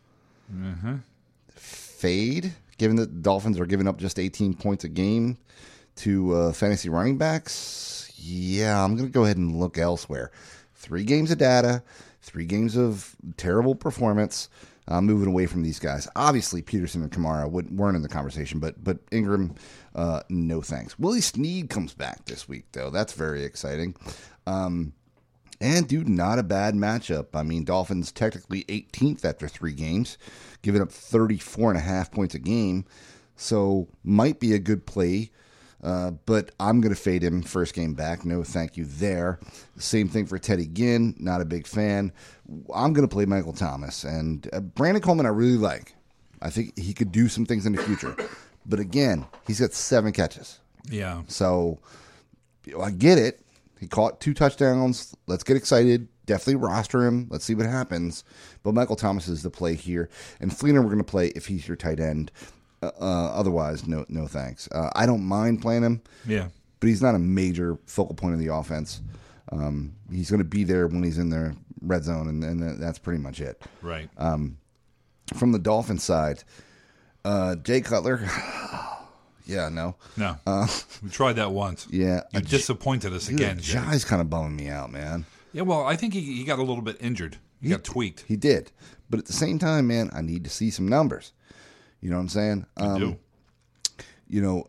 Fade, given that the Dolphins are giving up just 18 points a game to fantasy running backs. Yeah, I'm going to go ahead and look elsewhere. 3 games of data, 3 games of terrible performance. I'm moving away from these guys. Obviously, Peterson and Kamara weren't in the conversation, but Ingram, no thanks. Willie Snead comes back this week, though. That's very exciting. And, dude, not a bad matchup. I mean, Dolphins technically 18th after 3 games, giving up 34.5 points a game. So, might be a good play. But I'm going to fade him first game back. No thank you there. Same thing for Teddy Ginn. Not a big fan. I'm going to play Michael Thomas. And Brandon Coleman I really like. I think he could do some things in the future. But again, he's got 7 catches. Yeah. So I get it. He caught 2 touchdowns. Let's get excited. Definitely roster him. Let's see what happens. But Michael Thomas is the play here. And Fleener we're going to play if he's your tight end. Otherwise, no thanks. I don't mind playing him. Yeah. But he's not a major focal point of the offense. He's going to be there when he's in the red zone, and that's pretty much it. Right. From the Dolphins side, Jay Cutler. Yeah, no. No. We tried that once. Yeah. You disappointed us again. Jai's kind of bumming me out, man. Yeah, well, I think he got a little bit injured. He got tweaked. He did. But at the same time, man, I need to see some numbers. You know what I'm saying? I do. You know,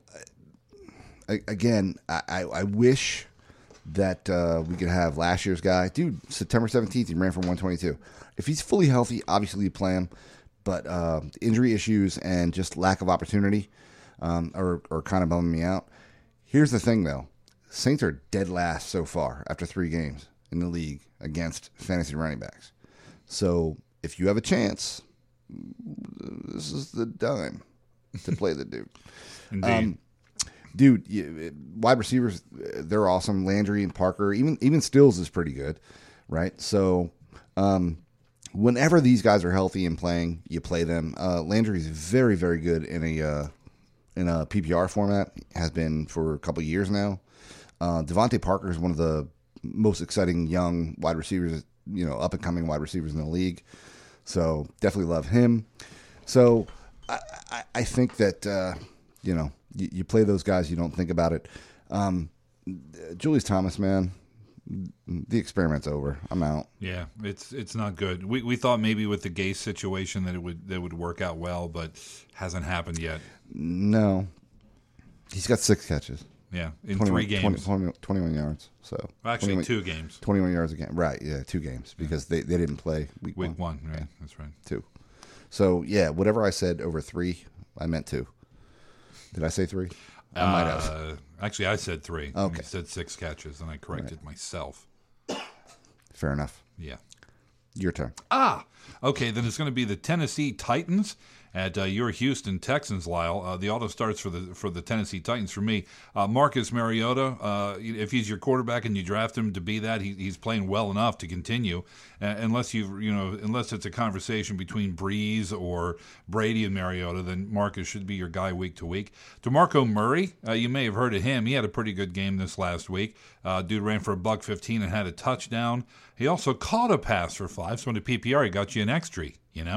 again, I wish that we could have last year's guy. Dude, September 17th, he ran for 122. If he's fully healthy, obviously you play him. But injury issues and just lack of opportunity are kind of bumming me out. Here's the thing, though. Saints are dead last so far after 3 games in the league against fantasy running backs. So if you have a chance, this is the time to play the dude. Indeed. Wide receivers, they're awesome. Landry and Parker, even Stills is pretty good, right? So whenever these guys are healthy and playing, you play them. Landry is very, very good in a PPR format, has been for a couple of years now. Devontae Parker is one of the most exciting young wide receivers, up and coming wide receivers in the league. So definitely love him. So I think that you play those guys, you don't think about it. Julius Thomas, man, the experiment's over. I'm out. Yeah, it's not good. We thought maybe with the Gase situation that it would work out well, but hasn't happened yet. No, he's got 6 catches. Yeah, in 3 games. 21 yards. So actually, 2 games. 21 yards a game. Right, yeah, 2 games because they didn't play week 1. Week 1, right, yeah. That's right. 2. So, yeah, whatever I said over 3, I meant 2. Did I say 3? I might have. Actually, I said 3. Okay. You said 6 catches, and I corrected myself. Fair enough. Yeah. Your turn. Okay, then it's going to be the Tennessee Titans at your Houston Texans, Lyle. The auto starts for the Tennessee Titans for me. Marcus Mariota, if he's your quarterback and you draft him to be that, he's playing well enough to continue. Unless it's a conversation between Breeze or Brady and Mariota, then Marcus should be your guy week to week. DeMarco Murray, you may have heard of him. He had a pretty good game this last week. Dude ran for $115 and had a touchdown. He also caught a pass for 5. So in the PPR, he got you an extra.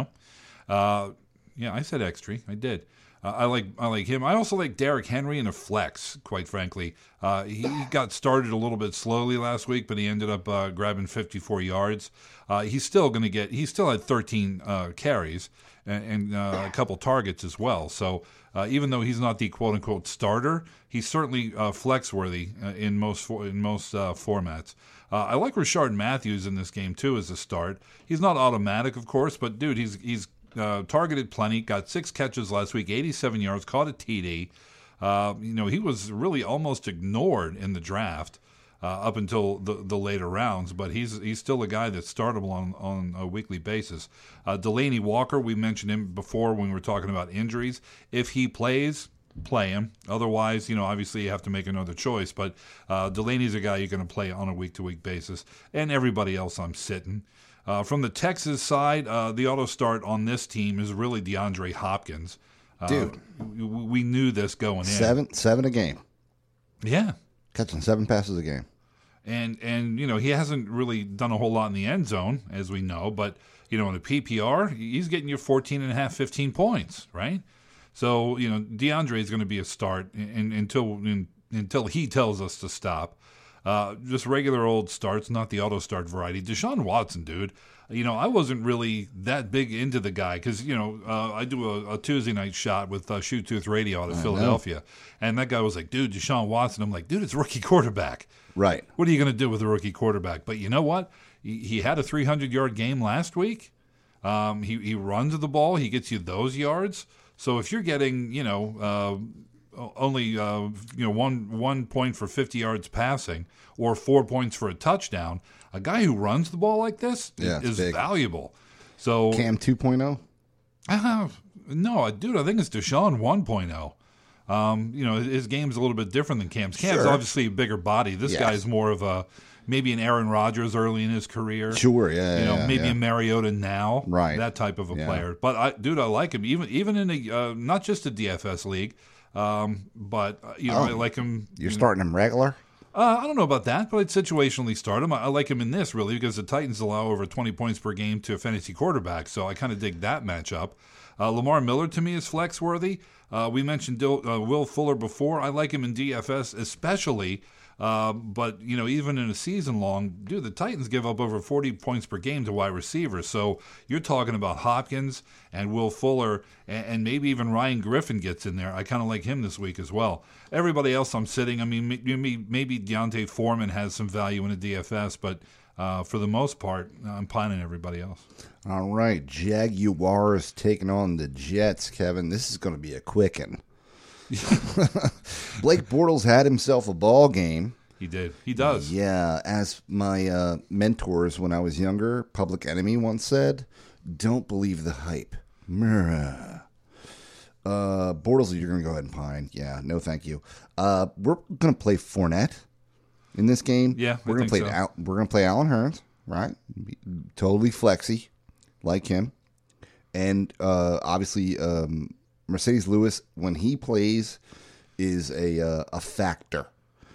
Yeah, I said extra. I did. I like him. I also like Derrick Henry in a flex, quite frankly. He got started a little bit slowly last week, but he ended up grabbing 54 yards. He's still had 13 carries and a couple targets as well. So even though he's not the quote unquote starter, he's certainly flex worthy in most formats. I like Rashard Matthews in this game too as a start. He's not automatic, of course, but dude, he's targeted plenty, got 6 catches last week, 87 yards, caught a TD. He was really almost ignored in the draft up until the later rounds, but he's still a guy that's startable on a weekly basis. Delaney Walker, we mentioned him before when we were talking about injuries. If he plays, play him. Otherwise, obviously you have to make another choice, but Delaney's a guy you're going to play on a week-to-week basis, and everybody else I'm sitting. From the Texas side, the auto start on this team is really DeAndre Hopkins. Dude. We knew this going in. 7 a game. Yeah. Catching 7 passes a game. And he hasn't really done a whole lot in the end zone, as we know, but, in a PPR, he's getting you 14.5, 15 points, right? So, DeAndre is going to be a start until he tells us to stop. Just regular old starts, not the auto start variety. Deshaun Watson, dude. I wasn't really that big into the guy because, I do a Tuesday night shot with Shoot Tooth Radio out of Philadelphia. And that guy was like, dude, Deshaun Watson. I'm like, dude, it's a rookie quarterback. Right. What are you going to do with a rookie quarterback? But you know what? He had a 300-yard game last week. He runs the ball. He gets you those yards. So if you're getting, only 1 point for 50 yards passing or 4 points for a touchdown, a guy who runs the ball like this is valuable. So Cam 2.0? No, dude, I think it's Deshaun 1.0. His game's a little bit different than Cam's. Cam's obviously a bigger body. This guy's more of maybe an Aaron Rodgers early in his carear. Sure, yeah. Maybe a Mariota now. Right. That type of a player. But I like him even in a not just a DFS league. But I like him. You're starting him regular? I don't know about that, but I'd situationally start him. I like him in this, really, because the Titans allow over 20 points per game to a fantasy quarterback, so I kind of dig that matchup. Lamar Miller, to me, is flex-worthy. We mentioned Will Fuller before. I like him in DFS especially, but, even in a season long, dude, the Titans give up over 40 points per game to wide receivers, so you're talking about Hopkins and Will Fuller, and maybe even Ryan Griffin gets in there. I kind of like him this week as well. Everybody else I'm sitting, I mean, maybe Deontay Foreman has some value in a DFS, but for the most part, I'm pining everybody else. All right, Jaguars taking on the Jets, Kevin. This is going to be a quickin'. Blake Bortles had himself a ball game. He did. He does. Yeah, as my mentors when I was younger, Public Enemy once said, don't believe the hype. Bortles, you're going to go ahead and pine. Yeah, no thank you. We're going to play Fournette in this game. Yeah, we're going to play we're going to play Allen Hurns, right? Totally flexy, like him. And obviously Mercedes Lewis, when he plays, is a factor.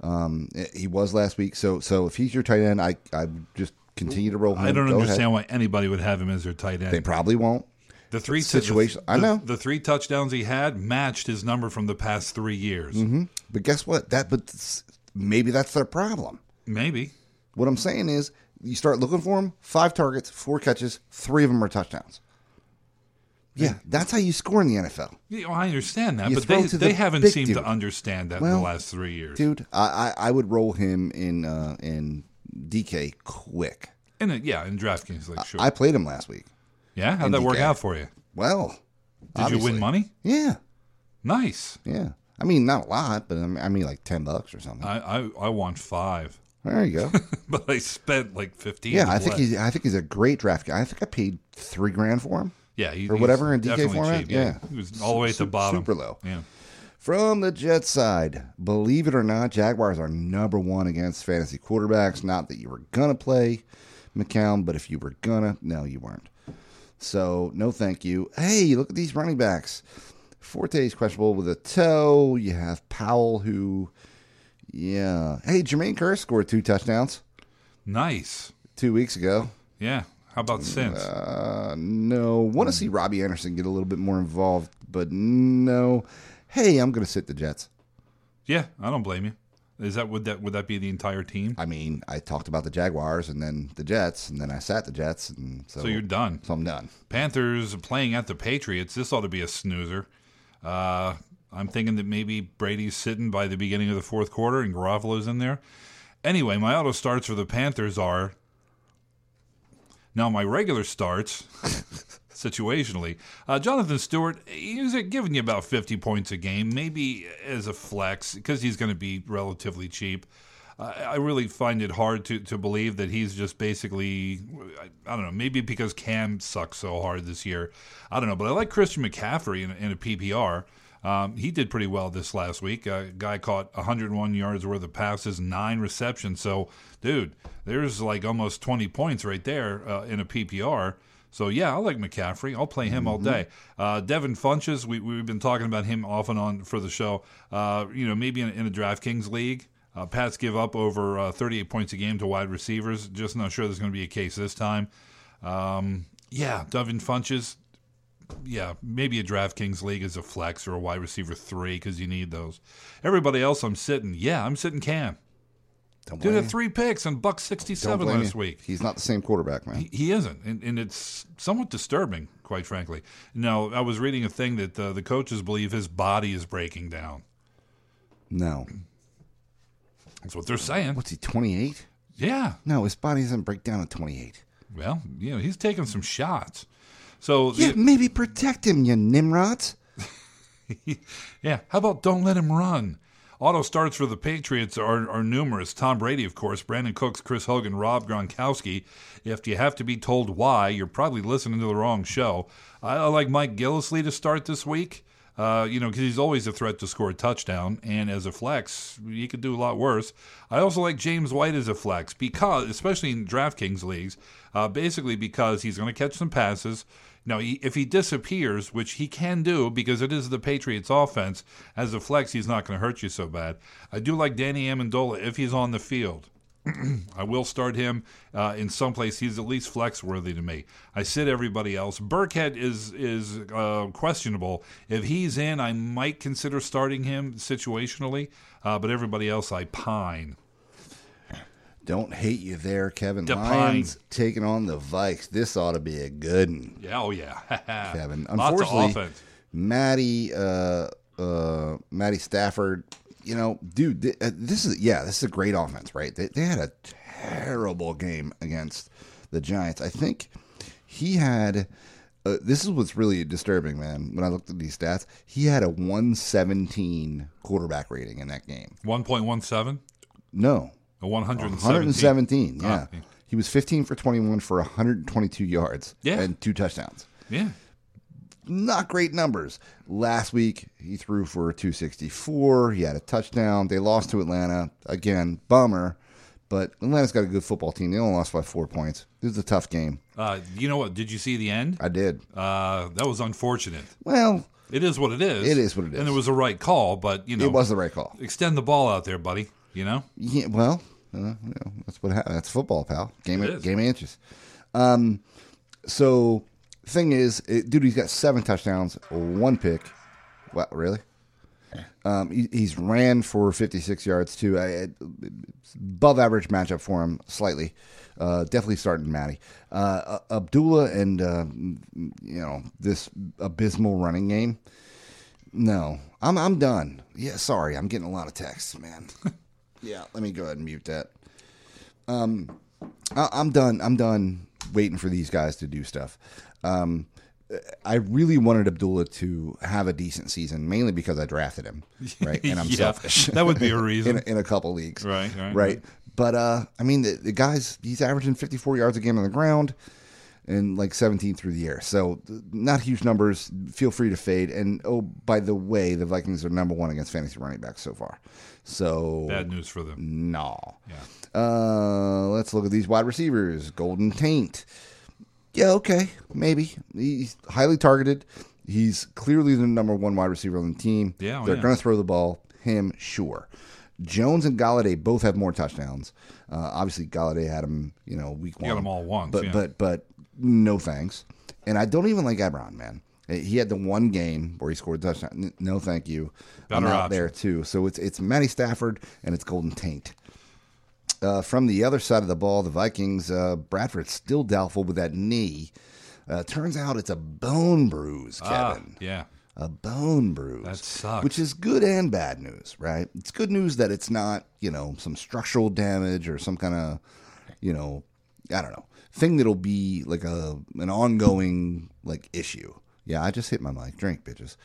He was last week. So if he's your tight end, I just continue to roll him. I don't Go understand ahead. why anybody would have him as their tight end. They probably won't. The three situation. I know the 3 touchdowns he had matched his number from the past 3 years. Mm-hmm. But guess what? Maybe that's their problem. Maybe. What I'm saying is, you start looking for him. 5 targets, 4 catches, 3 of them are touchdowns. Yeah, that's how you score in the NFL. Yeah, I understand that, You but throw to they the haven't big seemed dude. to understand that in Well, the last 3 years. Dude, I would roll him in DK quick. In DraftKings, like sure. I played him last week. Yeah, how'd in that work DK. out for you? Well, Did you win obviously. money? Yeah, Nice. yeah. I mean, not a lot, but I mean like $10 or something. I won 5, There you go. but I spent like 15. Yeah, to I think play. he's a great draft guy. I think I paid $3,000 for him. Yeah, or whatever in DK definitely format. cheap, Yeah. he was all the way at the bottom, super low. Yeah, From the Jets side, believe it or not, Jaguars are number 1 against fantasy quarterbacks. Not that you were gonna play McCown, but if you were gonna, no, you weren't. So no, thank you. Hey, look at these running backs. Forte's questionable with a toe. You have Powell, who, yeah. Hey, Jermaine Kearse scored 2 touchdowns nice. 2 weeks ago. Yeah, how about since? No, want to see Robbie Anderson get a little bit more involved, but no. Hey, I'm going to sit the Jets. Yeah, I don't blame you. Would that be the entire team? I mean, I talked about the Jaguars and then the Jets, and then I sat the Jets, and So you're done. So I'm done. Panthers playing at the Patriots. This ought to be a snoozer. I'm thinking that maybe Brady's sitting by the beginning of the fourth quarter and Garoppolo's in there. Anyway, my auto starts for the Panthers are... Now, my regular starts, situationally, Jonathan Stewart, he's giving you about 50 points a game, maybe as a flex, because he's going to be relatively cheap. I really find it hard to believe that he's just basically, I don't know, maybe because Cam sucks so hard this year. I don't know, but I like Christian McCaffrey in a PPR. He did pretty well this last week. Guy caught 101 yards worth of passes, 9 receptions. So, dude, there's like almost 20 points right there in a PPR. So, yeah, I like McCaffrey. I'll play him all day. Devin Funches, we've been talking about him off and on for the show. Maybe in a DraftKings league. Pats give up over 38 points a game to wide receivers. Just not sure there's going to be a case this time. Devin Funches. Yeah, maybe a DraftKings league as a flex or a wide receiver 3 because you need those. Everybody else I'm sitting. Yeah, I'm sitting Cam. Don't Dude blame had you. 3 picks and $1.67 Don't blame last you. week. He's not the same quarterback, man. He isn't, and it's somewhat disturbing, quite frankly. Now, I was reading a thing that the coaches believe his body is breaking down. No. That's what they're saying. What's he, 28? Yeah. No, his body doesn't break down at 28. Well, he's taking some shots. So Yeah, maybe protect him, you Nimrods. yeah, how about don't let him run? Auto starts for the Patriots are numerous. Tom Brady, of course, Brandon Cooks, Chris Hogan, Rob Gronkowski. If you have to be told why, you're probably listening to the wrong show. I like Mike Gillislee to start this week. Because he's always a threat to score a touchdown, and as a flex, he could do a lot worse. I also like James White as a flex, because, especially in DraftKings leagues, basically because he's going to catch some passes. Now, if he disappears, which he can do because it is the Patriots' offense, as a flex, he's not going to hurt you so bad. I do like Danny Amendola if he's on the field. I will start him in some place. He's at least flex worthy to me. I sit everybody else. Burkhead is questionable. If he's in, I might consider starting him situationally, but everybody else I pine. Don't hate you there, Kevin. Depine. Lions taking on the Vikes. This ought to be a good one, Yeah, oh yeah, Kevin. Lots of Unfortunately, offense. Matty Stafford, dude, this is a great offense, right? They had a terrible game against the Giants. I think he had, this is what's really disturbing, man, when I looked at these stats. He had a 117 quarterback rating in that game. 1.17, No. a 117. 117, yeah. Ah, He was 15 for 21 for 122 yards Yeah. and 2 touchdowns. yeah. Not great numbers. Last week, he threw for 264. He had a touchdown. They lost to Atlanta. Again, bummer. But Atlanta's got a good football team. They only lost by 4 points. This is a tough game. You know what? Did you see the end? I did. That was unfortunate. Well, It is what it is. It is what it is. And it was a right call, but, it was the right call. extend the ball out there, buddy. You know? Yeah, well, that's what happens. That's football, pal. Game of inches. So, thing is, dude, he's got 7 touchdowns, 1 pick. What, really? He's ran for 56 yards, too. Above average matchup for him, slightly. Definitely starting Matty. Abdullah and, this abysmal running game. No, I'm done. Yeah, sorry, I'm getting a lot of texts, man. Yeah, let me go ahead and mute that. I'm done. I'm done waiting for these guys to do stuff. I really wanted Abdullah to have a decent season, mainly because I drafted him, right? And I'm selfish. That would be a reason. in a couple leagues. Right. But, I mean, the guy's, he's averaging 54 yards a game on the ground and like 17 through the air. So not huge numbers. Feel free to fade. And, oh, by the way, the Vikings are number 1 against fantasy running backs so far. So bad news for them. No. Yeah. Let's look at these wide receivers. Golden Taint. Yeah, okay, maybe. He's highly targeted. He's clearly the number 1 wide receiver on the team. Yeah, They're going to throw the ball. Him, sure. Jones and Galladay both have more touchdowns. Obviously, Galladay had him, week 1. You got them all once. But no thanks. And I don't even like Ebron, man. He had the one game where he scored a touchdown. No, thank you. Better I'm out option. there too. So it's Matty Stafford and it's Golden Taint. From the other side of the ball, the Vikings, Bradford's still doubtful with that knee. Turns out it's a bone bruise, Kevin. Yeah. A bone bruise. That sucks. Which is good and bad news, right? It's good news that it's not, some structural damage or some kind of, I don't know, thing that'll be like an ongoing issue. Yeah, I just hit my mic. Drink, bitches.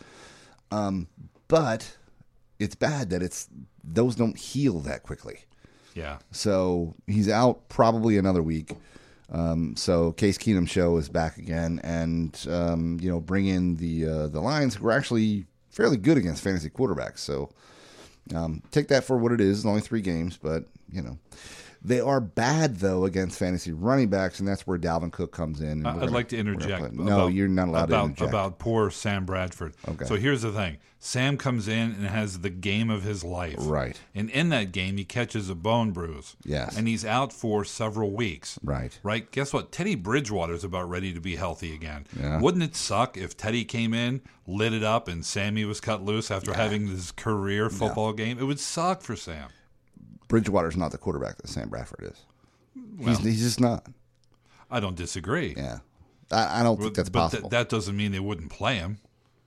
But it's bad that those don't heal that quickly. Yeah. So he's out probably another week. So Case Keenum show is back again, and bring in the Lions, who are actually fairly good against fantasy quarterbacks. So take that for what it is. It's only 3 games, but they are bad though against fantasy running backs, and that's where Dalvin Cook comes in. I'd like to interject. No, you're not allowed to interject. About poor Sam Bradford. Okay. So here's the thing. Sam comes in and has the game of his life. Right. And in that game, he catches a bone bruise. Yes. And he's out for several weeks. Right. Right? Guess what? Teddy Bridgewater's about ready to be healthy again. Yeah. Wouldn't it suck if Teddy came in, lit it up, and Sammy was cut loose after having this career football game? It would suck for Sam. Bridgewater's not the quarterback that Sam Bradford is. Well, he's just not. I don't disagree. Yeah. I don't think that's possible. But that doesn't mean they wouldn't play him.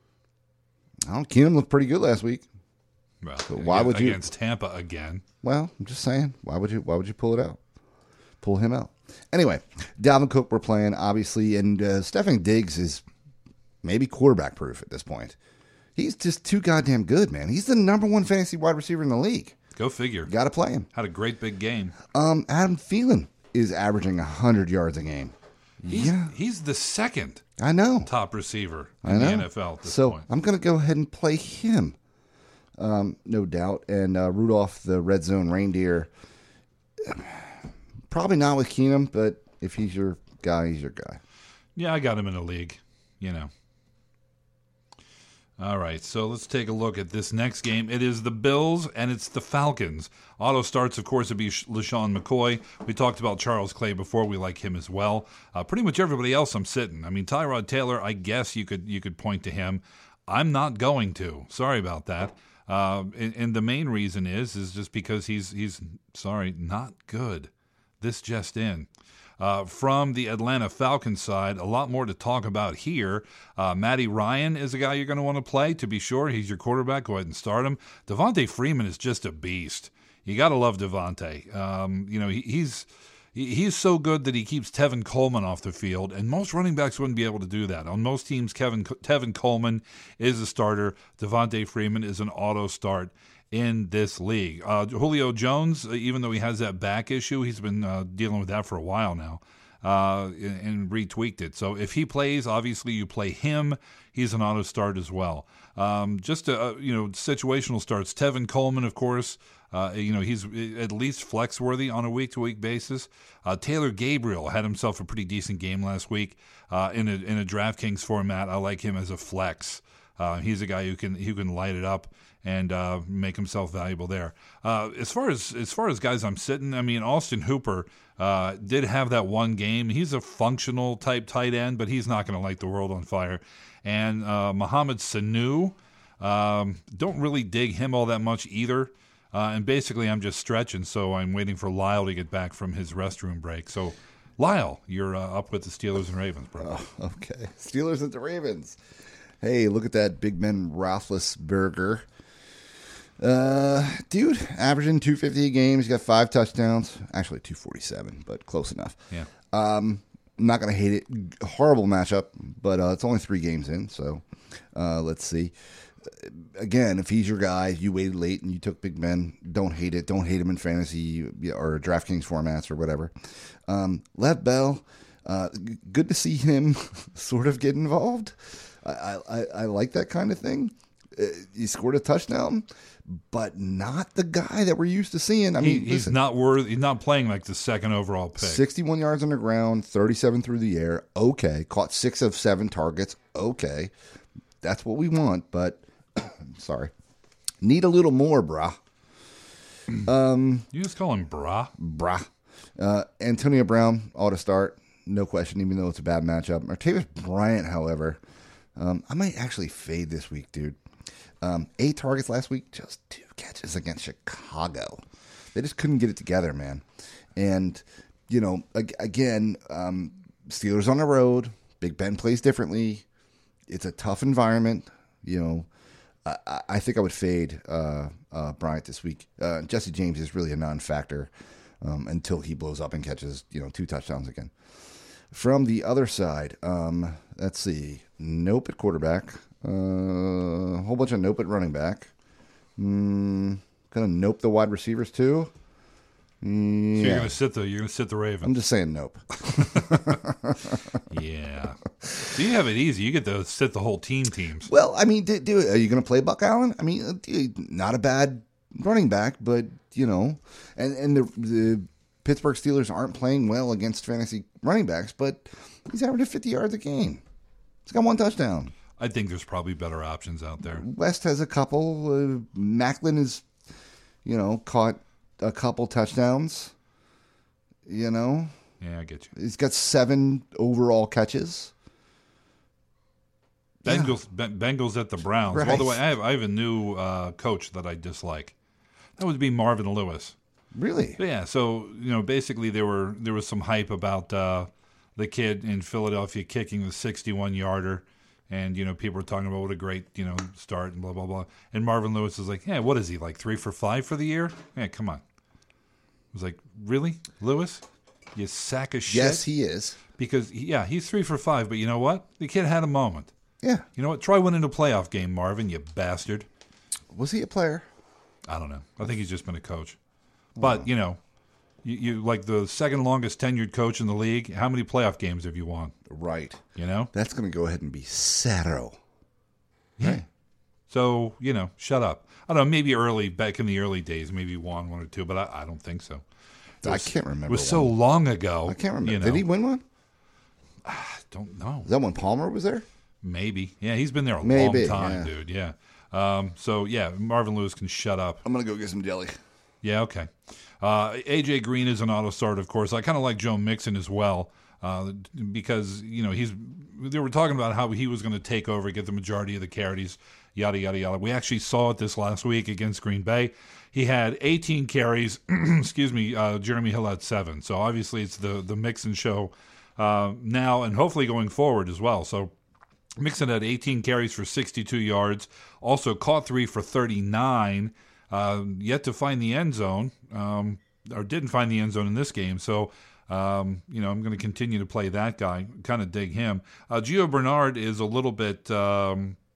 Keenum looked pretty good last week. Well, So why would you against Tampa again? Well, I'm just saying, why would you pull it out? Pull him out. Anyway, Dalvin Cook we're playing, obviously, and Stefan Diggs is maybe quarterback proof at this point. He's just too goddamn good, man. He's the number 1 fantasy wide receiver in the league. Go figure. Got to play him. Had a great big game. Adam Thielen is averaging 100 yards a game. He's the second I know. top receiver in the NFL at this point. I'm going to go ahead and play him, no doubt. And Rudolph, the red zone reindeer, probably not with Keenum, but if he's your guy, he's your guy. Yeah, I got him in a league, All right, so let's take a look at this next game. It is the Bills, and it's the Falcons. Auto starts, of course, would be LaShawn McCoy. We talked about Charles Clay before. We like him as well. Pretty much everybody else I'm sitting. I mean, Tyrod Taylor, I guess you could point to him. I'm not going to. Sorry about that. And the main reason is just because he's not good. This just in. From the Atlanta Falcons side, a lot more to talk about here. Matty Ryan is a guy you're going to want to play, to be sure. He's your quarterback. Go ahead and start him. Devontae Freeman is just a beast. You got to love Devontae. He's so good that he keeps Tevin Coleman off the field, and most running backs wouldn't be able to do that. On most teams, Tevin Coleman is a starter. Devontae Freeman is an auto start in this league. Julio Jones, even though he has that back issue, he's been dealing with that for a while now, and retweaked it. So if he plays, obviously you play him. He's an auto start as well. Situational starts. Tevin Coleman, of course, he's at least flex worthy on a week-to-week basis. Taylor Gabriel had himself a pretty decent game last week in a DraftKings format. I like him as a flex. He's a guy who can light it up and make himself valuable there. As far as guys I'm sitting, I mean, Austin Hooper did have that one game. He's a functional type tight end, but he's not going to light the world on fire. And Mohamed Sanu, don't really dig him all that much either. And basically, I'm just stretching, so I'm waiting for Lyle to get back from his restroom break. So, Lyle, you're up with the Steelers and Ravens, bro. Oh, okay. Steelers and the Ravens. Hey, look at that Big Ben Roethlisberger. Dude, averaging 250 a game. He's got 5 touchdowns. Actually, 247, but close enough. Yeah. I'm not going to hate it. Horrible matchup, but it's only 3 games in, so let's see. Again, if he's your guy, you waited late and you took Big Ben, don't hate it. Don't hate him in fantasy or DraftKings formats or whatever. Lev Bell, good to see him sort of get involved. I like that kind of thing. He scored a touchdown, but not the guy that we're used to seeing. I mean, he's not worth. He's not playing like the second overall pick. 61 yards on the ground, 37 through the air. Okay, caught 6 of 7 targets. Okay, that's what we want. But sorry, need a little more, brah. You just call him brah. Antonio Brown ought to start, no question, even though it's a bad matchup. Martavis Bryant, however, I might actually fade this week, dude. 8 targets last week, just 2 catches against Chicago. They just couldn't get it together, man. And, again, Steelers on the road. Big Ben plays differently. It's a tough environment. I think I would fade Bryant this week. Jesse James is really a non-factor until he blows up and catches 2 touchdowns again. From the other side, let's see. Nope at quarterback. A whole bunch of nope at running back. Gonna nope the wide receivers too. So you're gonna sit the Ravens. I'm just saying nope. Yeah. So you have it easy. You get to sit the whole teams. Well, I mean, are you gonna play Buck Allen? I mean, not a bad running back, but and the Pittsburgh Steelers aren't playing well against fantasy running backs, but he's averaging 50 yards a game. He's got 1 touchdown. I think there's probably better options out there. West has a couple. Macklin has, caught a couple touchdowns. Yeah, I get you. He's got 7 overall catches. Bengals at the Browns. Right. By the way, I have a new coach that I dislike. That would be Marvin Lewis. Really? But yeah. So basically there was some hype about the kid in Philadelphia kicking the 61-yarder. And, people were talking about what a great, start and blah, blah, blah. And Marvin Lewis is like, yeah, what is he, like 3 for 5 for the year? Yeah, come on. I was like, really, Lewis? You sack of shit? Yes, he is. Because, he's 3 for 5. But you know what? The kid had a moment. Yeah. You know what? Try winning a playoff game, Marvin, you bastard. Was he a player? I don't know. I think he's just been a coach. But, you like the second longest tenured coach in the league. How many playoff games have you won? Right. That's going to go ahead and be Sato. Yeah. Right. So, shut up. I don't know, maybe back in the early days, maybe won 1 or 2, but I don't think so. I can't remember. It was so long ago. I can't remember. Did he win one? I don't know. Is that when Palmer was there? Maybe. Yeah, he's been there a long time, dude. Yeah. Marvin Lewis can shut up. I'm going to go get some jelly. Yeah, okay. AJ Green is an auto start, of course. I kind of like Joe Mixon as well because, they were talking about how he was going to take over, get the majority of the carries, yada, yada, yada. We actually saw it this last week against Green Bay. He had 18 carries. Jeremy Hill had 7. So obviously it's the Mixon show now and hopefully going forward as well. So Mixon had 18 carries for 62 yards, also caught 3 for 39. Yet to find the end zone, or didn't find the end zone in this game. So, I'm going to continue to play that guy, kind of dig him. Gio Bernard is a little bit, that's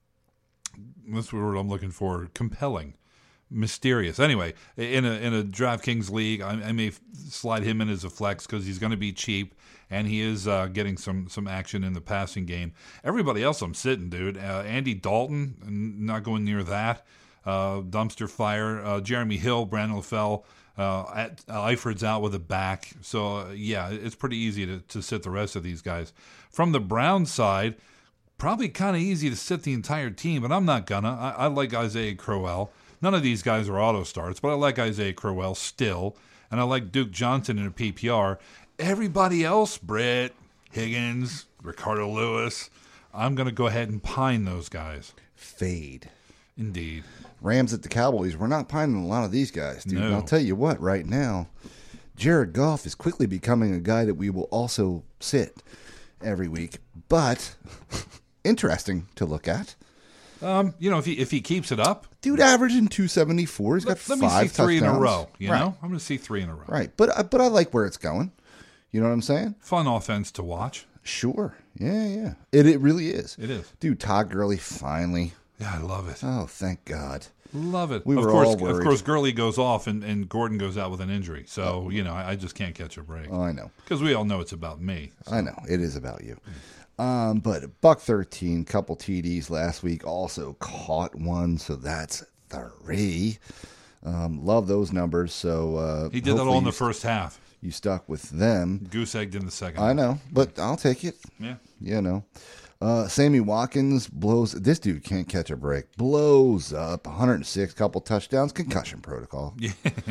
the word I'm looking for, compelling, mysterious. Anyway, in a DraftKings league, I may slide him in as a flex because he's going to be cheap, and he is getting some action in the passing game. Everybody else I'm sitting, dude. Andy Dalton, not going near that. Dumpster fire. Jeremy Hill, Brandon LaFell, Eiferd's out with a back. So, it's pretty easy to sit the rest of these guys. From the Browns side, Probably kind of easy to sit the entire team, but I'm not gonna. I like Isaiah Crowell. None of these guys are auto starts, but I like Isaiah Crowell still, and I like Duke Johnson in a PPR. Everybody else, Brett, Higgins, Ricardo Lewis, I'm going to go ahead and pine those guys. Fade. Indeed. Rams at the Cowboys. We're not pining a lot of these guys, dude. No. And I'll tell you what, right now, Jared Goff is quickly becoming a guy that we will also sit every week. But interesting to look at. If he keeps it up, Dude averaging 274. He's got let 5 me see 3 in a touchdowns. row. Right. I'm going to see 3 in a row. Right. But I like where it's going. You know what I'm saying? Fun offense to watch. Sure. Yeah. It really is. It is. Dude, Todd Gurley finally. Yeah, I love it. Oh, thank God. Love it. We of were course, all worried. Of course, Gurley goes off and Gordon goes out with an injury. So, I just can't catch a break. Oh, I know. Because we all know it's about me. I know. It is about you. But $113, couple TDs last week. Also caught one, so that's 3. Love those numbers. So He did that all in the first half. You stuck with them. Goose egged in the second. I know, but I'll take it. Yeah. Sammy Watkins blows. This dude can't catch a break. Blows up 106, couple touchdowns, concussion protocol. Yeah.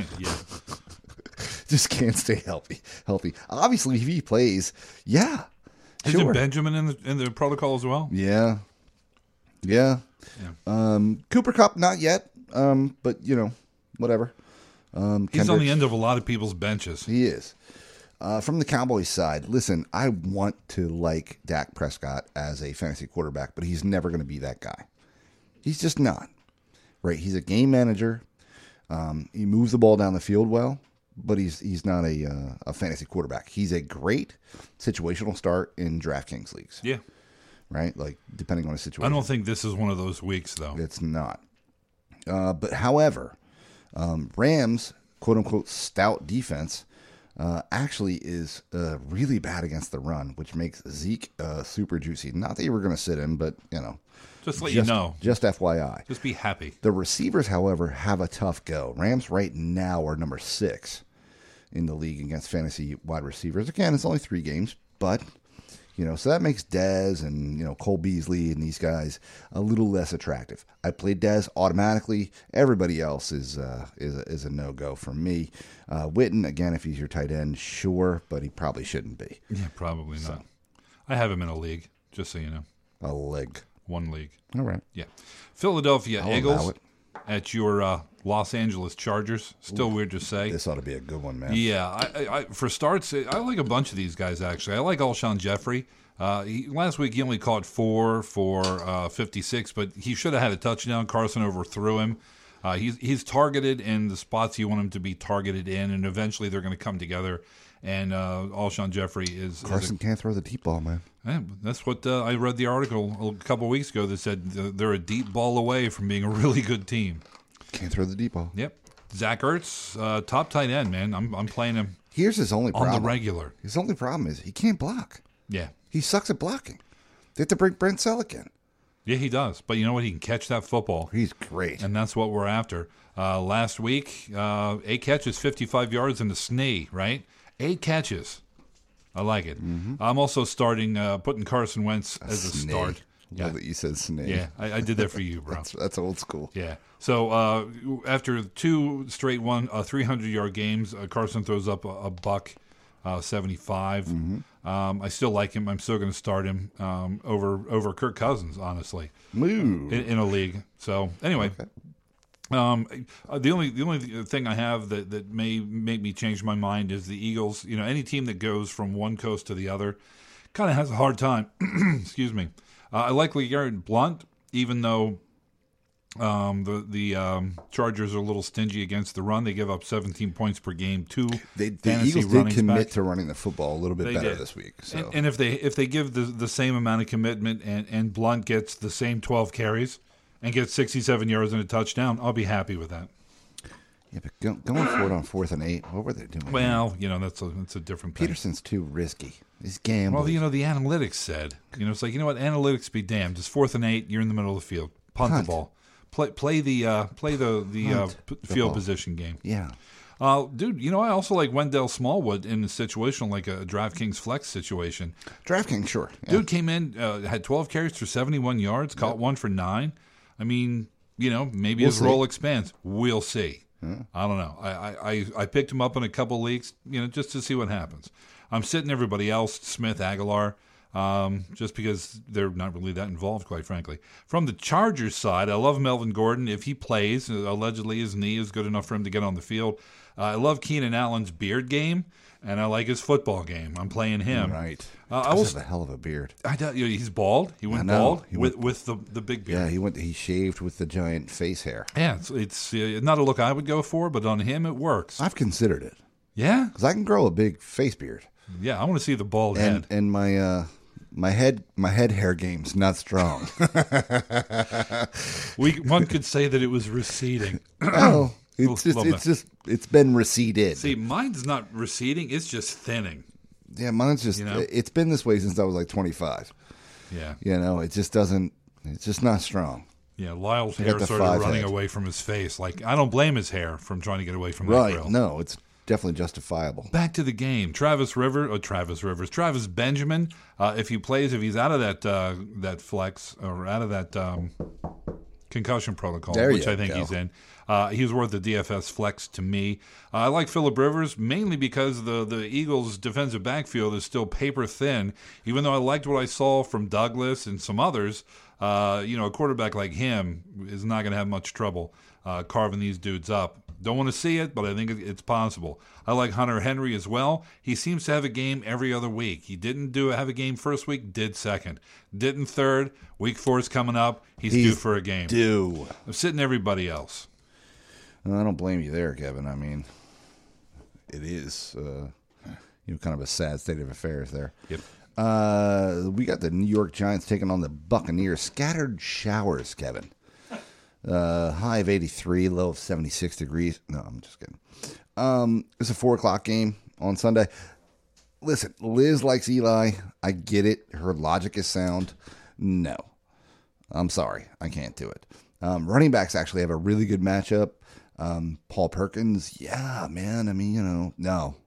Just can't stay healthy. Obviously, if he plays, yeah. Isn't Sure. Benjamin in the protocol as well? Yeah. Cooper Kupp, not yet. But whatever. He's on Kendricks, the end of a lot of people's benches. He is. From the Cowboys side, listen, I want to like Dak Prescott as a fantasy quarterback, but he's never going to be that guy. He's just not. Right? He's a game manager. He moves the ball down the field well, but he's not a fantasy quarterback. He's a great situational start in DraftKings leagues. Yeah. Right? Like, depending on the situation. I don't think this is one of those weeks, though. It's not. But however, Rams, quote unquote, stout defense actually is really bad against the run, which makes Zeke super juicy. Not that you were going to sit him, but Just let you know. Just FYI. Just be happy. The receivers, however, have a tough go. Rams right now are number 6 in the league against fantasy wide receivers. Again, it's only 3 games, but so that makes Dez and Cole Beasley and these guys a little less attractive. I played Dez automatically. Everybody else is a no go for me. Witten, again, if he's your tight end, sure, but he probably shouldn't be. Yeah, probably not. I have him in a league, just so you know. A leg. One league. All right. Yeah. Philadelphia I'll allow Eagles it. at your Los Angeles Chargers. Still weird to say. This ought to be a good one, man. Yeah, I for starts, I like a bunch of these guys, actually. I like Alshon Jeffrey. Last week, he only caught 4 for 56, but he should have had a touchdown. Carson overthrew him. He's targeted in the spots you want him to be targeted in, and eventually they're going to come together. And Alshon Jeffrey is... Carson can't throw the deep ball, man. Yeah, that's what I read the article a couple of weeks ago that said they're a deep ball away from being a really good team. Can't throw the deep ball. Yep. Zach Ertz, top tight end, man. I'm playing him Here's his only problem. on the regular. His only problem is he can't block. Yeah. He sucks at blocking. They have to bring Brent Selleck in. Yeah, he does. But you know what? He can catch that football. He's great. And that's what we're after. Last week, 8 catches, 55 yards, and a snee, right? 8 catches. I like it. Mm-hmm. I'm also starting, putting Carson Wentz as a start. Love that you said snake. Yeah, I did that for you, bro. That's old school. Yeah. So after 2 straight 300-yard games, Carson throws up a buck 75. Mm-hmm. I still like him. I'm still going to start him over Kirk Cousins, honestly, in a league. So anyway, the only thing I have that may make me change my mind is the Eagles. Any team that goes from one coast to the other kind of has a hard time. Excuse me. I like LeGarrette Blount, even though the Chargers are a little stingy against the run. They give up 17 points per game. The Eagles did commit to running the football a little bit better this week. So. And if they give the same amount of commitment and Blount gets the same 12 carries and gets 67 yards and a touchdown, I'll be happy with that. Yeah, but going for it on 4th and 8, what were they doing? Well, that's a different thing. Peterson's too risky. He's gambling. Well, the analytics said, it's like, what, analytics be damned. It's 4th and 8, you're in the middle of the field. Punt the ball. Play the field position game. Yeah. Dude, I also like Wendell Smallwood in a situation like a DraftKings flex situation. DraftKings, sure. Yeah. Dude came in, had 12 carries for 71 yards, caught one for 9. I mean, maybe his role expands. We'll see. I don't know. I picked him up in a couple leagues, just to see what happens. I'm sitting everybody else, Smith, Aguilar, just because they're not really that involved, quite frankly. From the Chargers side, I love Melvin Gordon. If he plays, allegedly his knee is good enough for him to get on the field. I love Keenan Allen's beard game, and I like his football game. I'm playing him. Right. I has a hell of a beard. He's bald. He went bald with the big beard. Yeah, he shaved with the giant face hair. Yeah, it's not a look I would go for, but on him it works. I've considered it. Yeah? Because I can grow a big face beard. Yeah, I want to see the bald head. And my head hair game's not strong. One could say that it was receding. Oh, it's been receded. See, mine's not receding; it's just thinning. Yeah, mine's just it's been this way since I was like 25. Yeah, it just doesn't. It's just not strong. Yeah, Lyle's hair started running away from his face. Like I don't blame his hair from trying to get away from that grill. No, it's definitely justifiable. Back to the game. Travis Benjamin, if he's out of that flex or out of that concussion protocol, which I think he's in, he's worth the DFS flex to me. I like Phillip Rivers mainly because the Eagles' defensive backfield is still paper thin, even though I liked what I saw from Douglas and some others. A quarterback like him is not going to have much trouble carving these dudes up. Don't want to see it, but I think it's possible. I like Hunter Henry as well. He seems to have a game every other week. He didn't have a game first week, did second. Didn't third. Week 4 is coming up. He's due for a game. I'm sitting everybody else. I don't blame you there, Kevin. I mean, it is kind of a sad state of affairs there. Yep. We got the New York Giants taking on the Buccaneers. Scattered showers, Kevin. High of 83, low of 76 degrees. No, I'm just kidding. It's a 4 o'clock game on Sunday. Listen, Liz likes Eli. I get it. Her logic is sound. No. I'm sorry. I can't do it. Running backs actually have a really good matchup. Paul Perkins, yeah, man. I mean, no.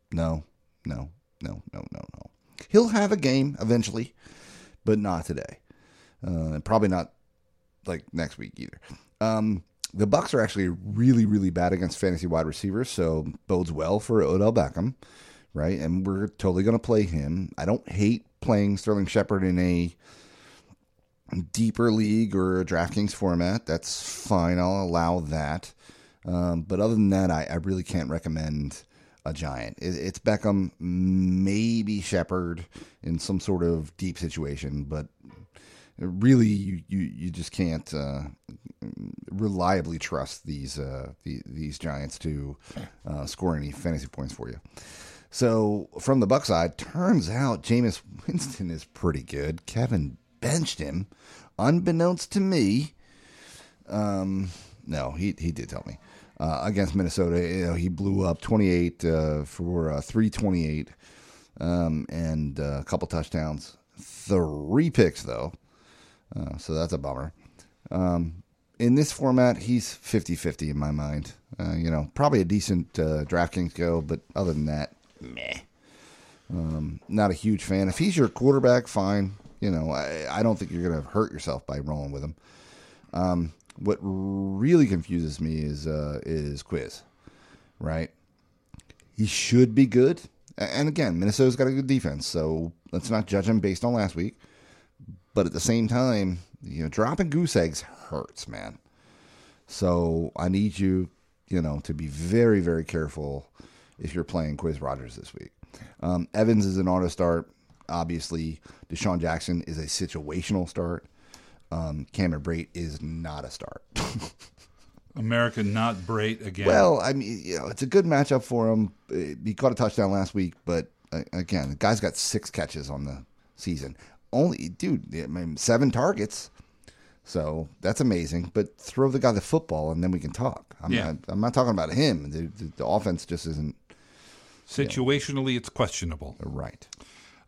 He'll have a game eventually, but not today. Probably not like next week either. The Bucs are actually really, really bad against fantasy wide receivers, so bodes well for Odell Beckham, right? And we're totally going to play him. I don't hate playing Sterling Shepard in a deeper league or a DraftKings format. That's fine. I'll allow that. But other than that, I really can't recommend a Giant. It's Beckham, maybe Shepard in some sort of deep situation, but really you just can't reliably trust these Giants to score any fantasy points for you. So from the Bucs side, turns out Jameis Winston is pretty good. Kevin benched him, unbeknownst to me. No, he did tell me. Against Minnesota, he blew up 28 for 328 and a couple touchdowns. 3 picks, though. So that's a bummer. In this format, he's 50-50 in my mind. Probably a decent DraftKings go, but other than that, meh. Not a huge fan. If he's your quarterback, fine. I don't think you're going to hurt yourself by rolling with him. What really confuses me is Quiz, right? He should be good. And again, Minnesota's got a good defense, so let's not judge him based on last week. But at the same time, dropping goose eggs hurts, man. So I need you, to be very, very careful if you're playing Quiz Rogers this week. Evans is an auto start. Obviously, Deshaun Jackson is a situational start. Cameron Brate is not a start. America not Brate again. Well, I mean, it's a good matchup for him. He caught a touchdown last week, but again, the guy's got 6 catches on the season. 7 targets. So that's amazing. But throw the guy the football, and then we can talk. I'm not talking about him. The offense just isn't. Situationally, it's questionable. Right.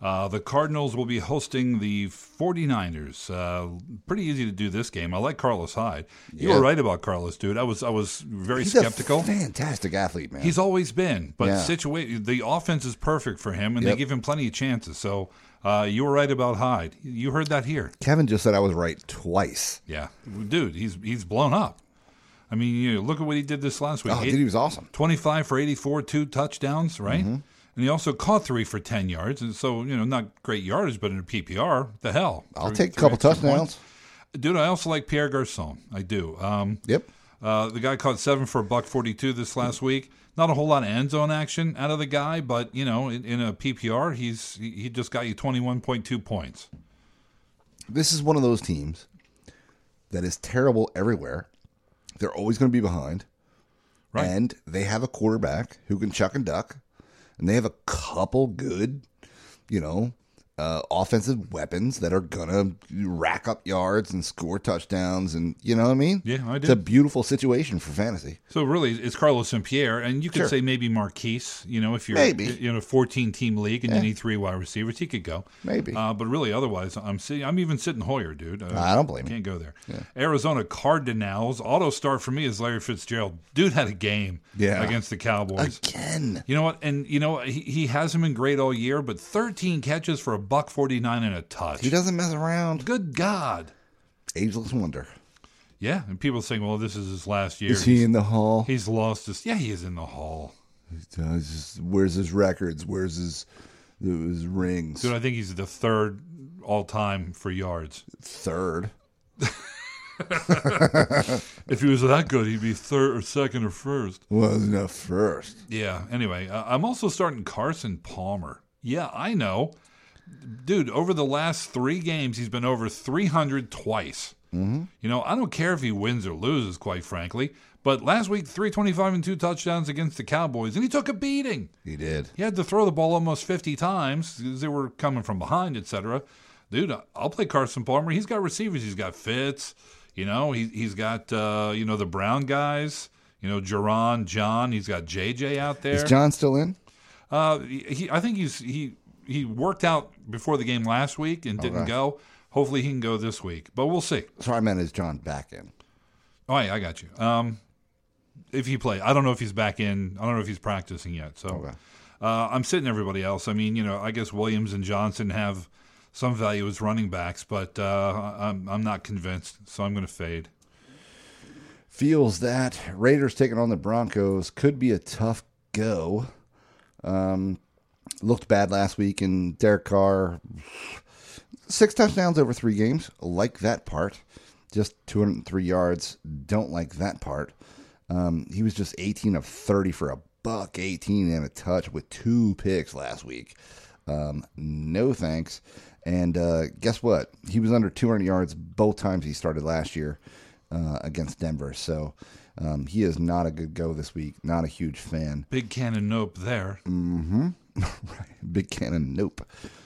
The Cardinals will be hosting the 49ers. Pretty easy to do this game. I like Carlos Hyde. You were right about Carlos, dude. I was very skeptical. A fantastic athlete, man. He's always been, but the offense is perfect for him, and they give him plenty of chances. So you were right about Hyde. You heard that here. Kevin just said I was right twice. Yeah, dude, he's blown up. I mean, look at what he did this last week. Oh, dude, he was awesome. 25 for 84, 2 touchdowns, right? Mm-hmm. And he also caught 3 for 10 yards. And so, not great yardage, but in a PPR, the hell. I'll take a couple touchdowns. Dude, I also like Pierre Garçon. I do. Yep. The guy caught 7 for $142 this last week. Not a whole lot of end zone action out of the guy, but, in a PPR, he just got you 21.2 points. This is one of those teams that is terrible everywhere. They're always going to be behind. Right. And they have a quarterback who can chuck and duck. And they have a couple good, offensive weapons that are going to rack up yards and score touchdowns. And you know what I mean? Yeah, I do. It's a beautiful situation for fantasy. So really, it's Carlos St. Pierre. And you could say maybe Marquise, if you're in a 14-team league and you need 3 wide receivers, he could go. Maybe. But really, otherwise, I'm even sitting Hoyer, dude. I don't blame you. Can't go there. Yeah. Arizona Cardinals. Auto start for me is Larry Fitzgerald. Dude had a game against the Cowboys. Again. You know what? And, he hasn't been great all year, but 13 catches for $149 and a touch. He doesn't mess around. Good God. Ageless wonder. Yeah, and people saying, well, this is his last year. Is he in the hall? He's lost his... Yeah, he is in the hall. Where's his records? Where's his rings? Dude, I think he's the 3rd all-time for yards. 3rd? If he was that good, he'd be 3rd or 2nd or 1st. Wasn't a 1st. Yeah, anyway, I'm also starting Carson Palmer. Yeah, I know. Dude, over the last 3 games, he's been over 300 twice. Mm-hmm. I don't care if he wins or loses, quite frankly. But last week, 325 and 2 touchdowns against the Cowboys, and he took a beating. He did. He had to throw the ball almost 50 times because they were coming from behind, etc. Dude, I'll play Carson Palmer. He's got receivers. He's got Fitz. He's got, the Brown guys. Jerron, John. He's got JJ out there. Is John still in? I think he worked out before the game last week and didn't go. Hopefully he can go this week, but we'll see. So I meant, is John back in? Oh, yeah, I got you. If he plays, I don't know if he's back in. I don't know if he's practicing yet. So I'm sitting everybody else. I mean, I guess Williams and Johnson have some value as running backs, but I'm not convinced, so I'm going to fade. Feels that Raiders taking on the Broncos could be a tough go. Looked bad last week, and Derek Carr, 6 touchdowns over 3 games. Like that part. Just 203 yards. Don't like that part. He was just 18 of 30 for $118 and a touch with 2 picks last week. No thanks. And guess what? He was under 200 yards both times he started last year against Denver. So he is not a good go this week. Not a huge fan. Big cannon nope there. Mm-hmm. Right. Big cannon nope.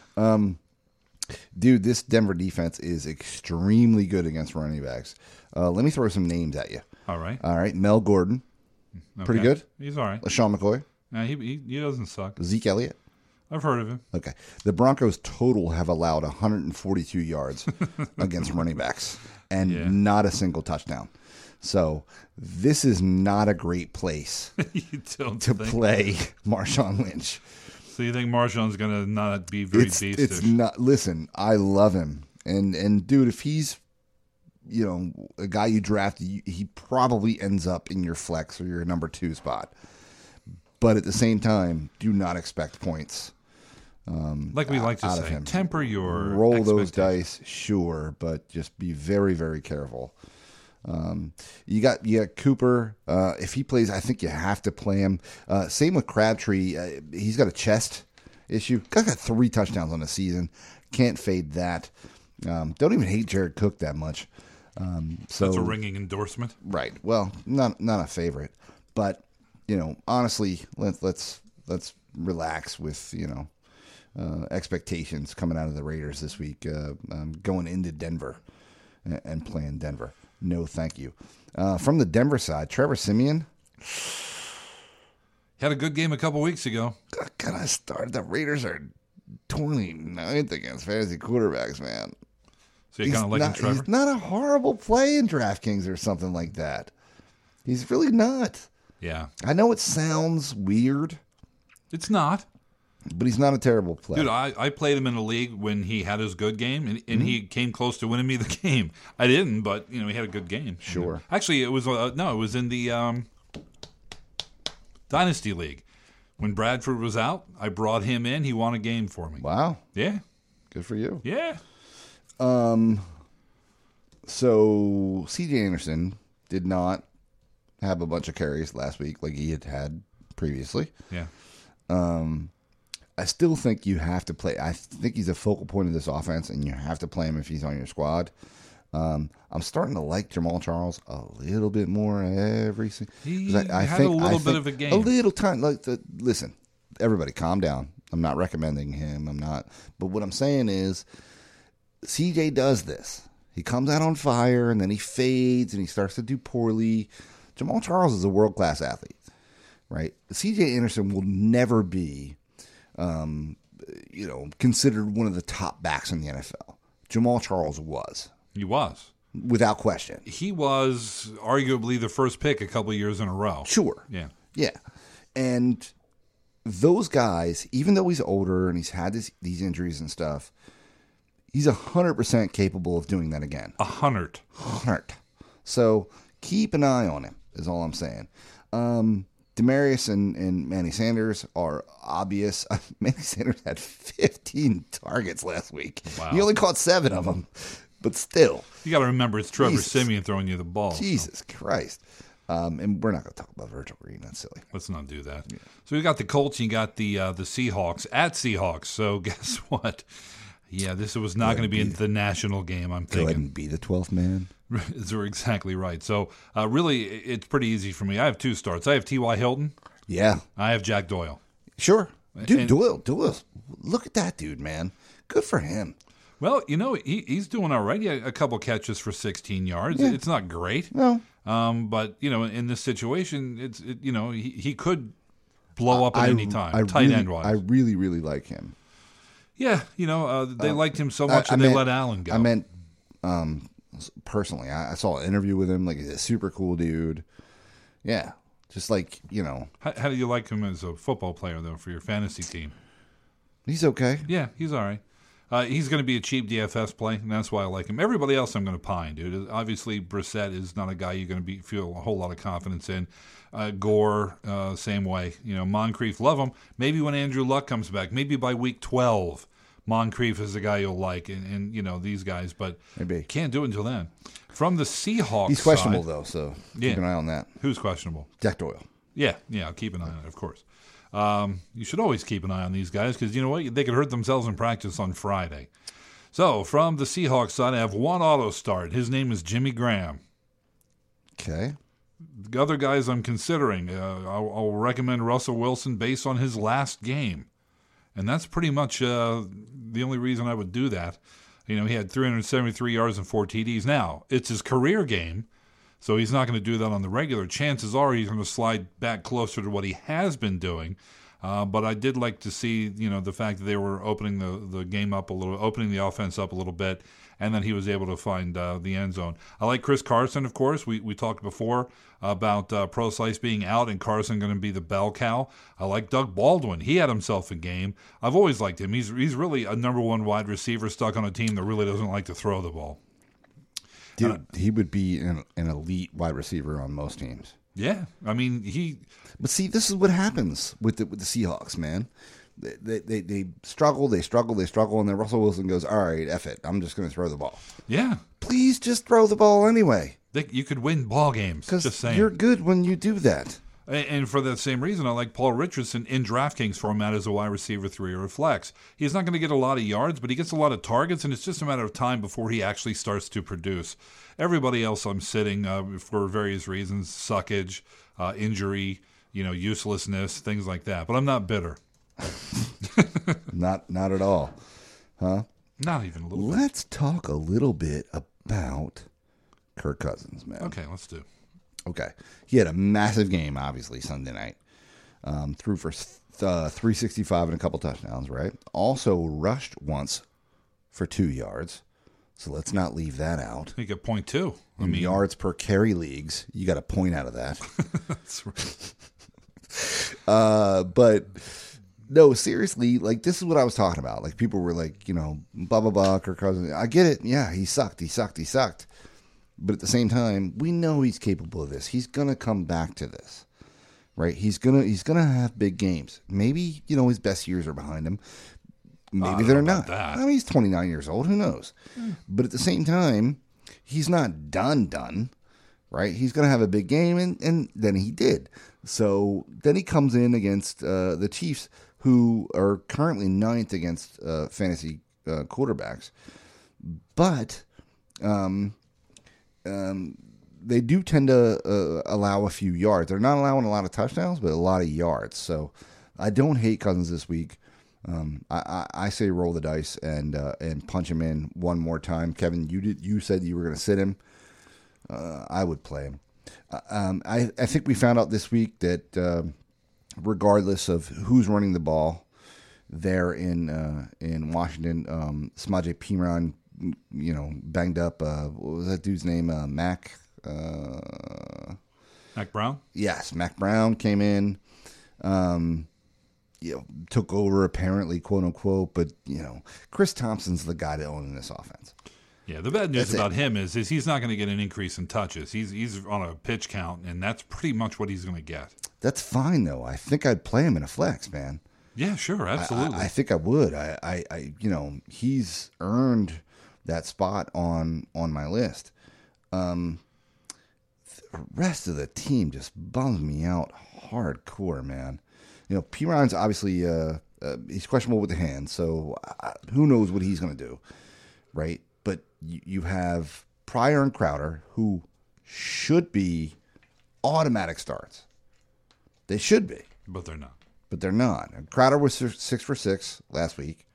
Dude, this Denver defense is extremely good against running backs. Let me throw some names at you. All right. Mel Gordon. Okay. Pretty good. He's all right. LaShawn McCoy. He doesn't suck. Zeke Elliott. I've heard of him. Okay. The Broncos total have allowed 142 yards against running backs and not a single touchdown. So this is not a great place to play Marshawn Lynch. So you think Marshawn's going to not be very beastish? It's not. Listen, I love him. And dude, if he's, a guy you draft, he probably ends up in your flex or your number 2 spot. But at the same time, do not expect points. Like we like to say, temper your roll those dice, sure, but just be very, very careful. You got Cooper. If he plays, I think you have to play him. Same with Crabtree. He's got a chest issue. Guy's got 3 touchdowns on the season. Can't fade that. Don't even hate Jared Cook that much. So that's a ringing endorsement, right? Well, not a favorite, but honestly, let's relax with expectations coming out of the Raiders this week, going into Denver and playing Denver. No, thank you. From the Denver side, Trevor Siemian had a good game a couple weeks ago. Gotta start. The Raiders are 29th against fantasy quarterbacks, man. So you're kind of liking Trevor? He's not a horrible play in DraftKings or something like that. He's really not. Yeah. I know it sounds weird. It's not. But he's not a terrible player. Dude, I played him in a league when he had his good game, and he came close to winning me the game. I didn't, but, he had a good game. Sure. Actually, it was it was in the Dynasty League. When Bradford was out, I brought him in. He won a game for me. Wow. Yeah. Good for you. Yeah. So C.J. Anderson did not have a bunch of carries last week like he had previously. Yeah. I still think you have to play. I think he's a focal point of this offense, and you have to play him if he's on your squad. I'm starting to like Jamal Charles a little bit more every single. He had a little bit of a game. A little time. Listen, everybody, calm down. I'm not recommending him. I'm not. But what I'm saying is, CJ does this. He comes out on fire, and then he fades, and he starts to do poorly. Jamal Charles is a world-class athlete, right? CJ Anderson will never be, considered one of the top backs in the NFL. Jamal Charles was. He was. Without question. He was arguably the first pick a couple of years in a row. Sure. Yeah. Yeah. And those guys, even though he's older and he's had these injuries and stuff, he's 100% capable of doing that again. 100. So keep an eye on him, is all I'm saying. Demaryius and Manny Sanders are obvious. Manny Sanders had 15 targets last week. Wow. He only caught 7 of them, but still. You got to remember, it's Trevor Siemian throwing you the ball. Jesus Christ. And we're not going to talk about Virgil Green. That's silly. Let's not do that. Yeah. So we got the Colts and you got the Seahawks at Seahawks. So guess what? Yeah, this was not going to be the national game, I'm thinking. Go ahead and be the 12th man. You're exactly right. So really, it's pretty easy for me. I have 2 starts. I have T.Y. Hilton. Yeah. I have Jack Doyle. Sure. Dude, Doyle. Look at that dude, man. Good for him. Well, he's doing all right. He had a couple catches for 16 yards. Yeah. It's not great. No. But, in this situation, he could blow up at any time, tight end-wise. I really, really like him. Yeah, they liked him so much they let Allen go. I meant personally. I saw an interview with him. Like, he's a super cool dude. Yeah. Just like, How do you like him as a football player, though, for your fantasy team? He's okay. Yeah, he's all right. He's going to be a cheap DFS play, and that's why I like him. Everybody else I'm going to pine, dude. Obviously, Brissett is not a guy you're going to feel a whole lot of confidence in. Gore, same way. Moncrief, love him. Maybe when Andrew Luck comes back, maybe by week 12, Moncrief is the guy you'll like, and these guys, but maybe can't do it until then. From the Seahawks he's questionable, side, though, so keep an eye on that. Who's questionable? Jack Doyle. Yeah, I'll keep an eye on it, of course. You should always keep an eye on these guys because you know what? They could hurt themselves in practice on Friday. So, from the Seahawks side, I have one auto start. His name is Jimmy Graham. Okay. The other guys I'm considering, I'll recommend Russell Wilson based on his last game. And that's pretty much the only reason I would do that. He had 373 yards and 4 TDs. Now, it's his career game, so he's not going to do that on the regular. Chances are he's going to slide back closer to what he has been doing. But I did like to see, the fact that they were opening the game up a little, opening the offense up a little bit, and then he was able to find the end zone. I like Chris Carson, of course. We talked before about Pro Slice being out and Carson going to be the bell cow. I like Doug Baldwin. He had himself a game. I've always liked him. He's really a number 1 wide receiver stuck on a team that really doesn't like to throw the ball. Dude, he would be an elite wide receiver on most teams. Yeah, I mean But see, this is what happens with the Seahawks, man. They struggle, and then Russell Wilson goes, "All right, F it, I'm just going to throw the ball." Yeah, please just throw the ball anyway. You could win ball games. Just saying, you're good when you do that. And for that same reason, I like Paul Richardson in DraftKings format as a wide receiver 3 or a flex. He's not going to get a lot of yards, but he gets a lot of targets, and it's just a matter of time before he actually starts to produce. Everybody else I'm sitting for various reasons, suckage, injury, uselessness, things like that. But I'm not bitter. Not at all. Huh? Not even a little bit. Let's talk a little bit about Kirk Cousins, man. Okay, let's do. Okay. He had a massive game, obviously, Sunday night. threw for 365 and a couple touchdowns, right? Also rushed once for 2 yards. So let's not leave that out. He got 0.2. In yards per carry leagues, you got a point out of that. That's right. But no, seriously, like this is what I was talking about. Like people were like, you know, blah blah blah, Kirk Cousins. I get it. Yeah, he sucked. But at the same time, we know he's capable of this. He's gonna come back to this, right? He's gonna have big games. Maybe, you know, his best years are behind him. Maybe they're not. I mean, he's 29 years old. Who knows? But at the same time, he's not done, right? He's going to have a big game, and then he did. So then he comes in against the Chiefs, who are currently 9th against fantasy quarterbacks. But they do tend to allow a few yards. They're not allowing a lot of touchdowns, but a lot of yards. So I don't hate Cousins this week. I say roll the dice and punch him in one more time. Kevin, you said you were going to sit him. I would play him. I think we found out this week that regardless of who's running the ball there in Washington, Samaje Perine, you know, banged up. What was that dude's name? Mac Brown? Yes, Mac Brown came in. You know, took over apparently, quote unquote, but you know, Chris Thompson's the guy to own in this offense. Yeah, the bad news about him is he's not going to get an increase in touches. He's on a pitch count, and that's pretty much what he's going to get. That's fine though. I think I'd play him in a flex, man. Yeah, sure, absolutely. I think I would. I you know, he's earned that spot on my list. The rest of the team just bums me out hardcore, man. You know, Perine's obviously he's questionable with the hand, so who knows what he's going to do, right? But you have Pryor and Crowder, who should be automatic starts. They should be, but they're not. But they're not. Crowder was 6 for 6 last week.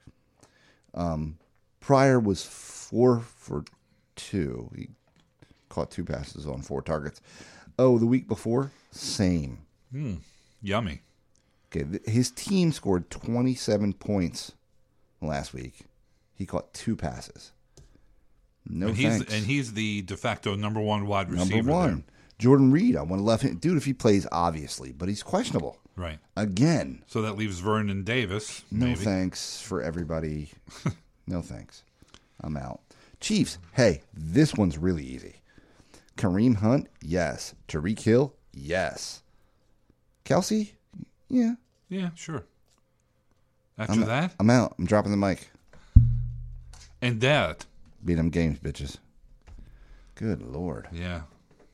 Pryor was 4 for 2. He caught 2 passes on 4 targets. Oh, the week before, same. Yummy. Okay, his team scored 27 points last week. He caught 2 passes. Thanks. And he's the de facto number 1 wide receiver. Number 1. There. Jordan Reed, I want to love him. Dude, if he plays, obviously, but he's questionable. Right. Again. So that leaves Vernon Davis. Maybe. No thanks for everybody. No thanks. I'm out. Chiefs, hey, this one's really easy. Kareem Hunt, yes. Tyreek Hill, yes. Kelsey, yeah. Yeah, sure. After that? I'm out. I'm dropping the mic. And that. Beat them games, bitches. Good Lord. Yeah.